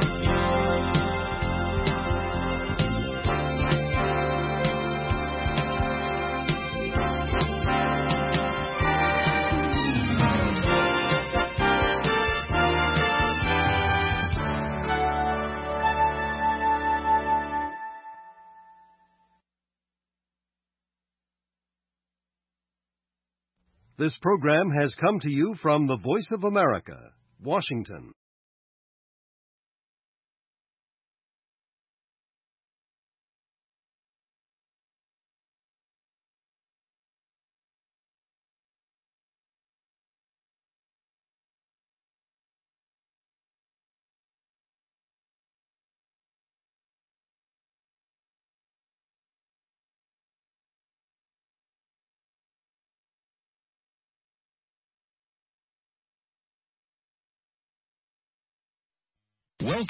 This program has come to you from the Voice of America, Washington.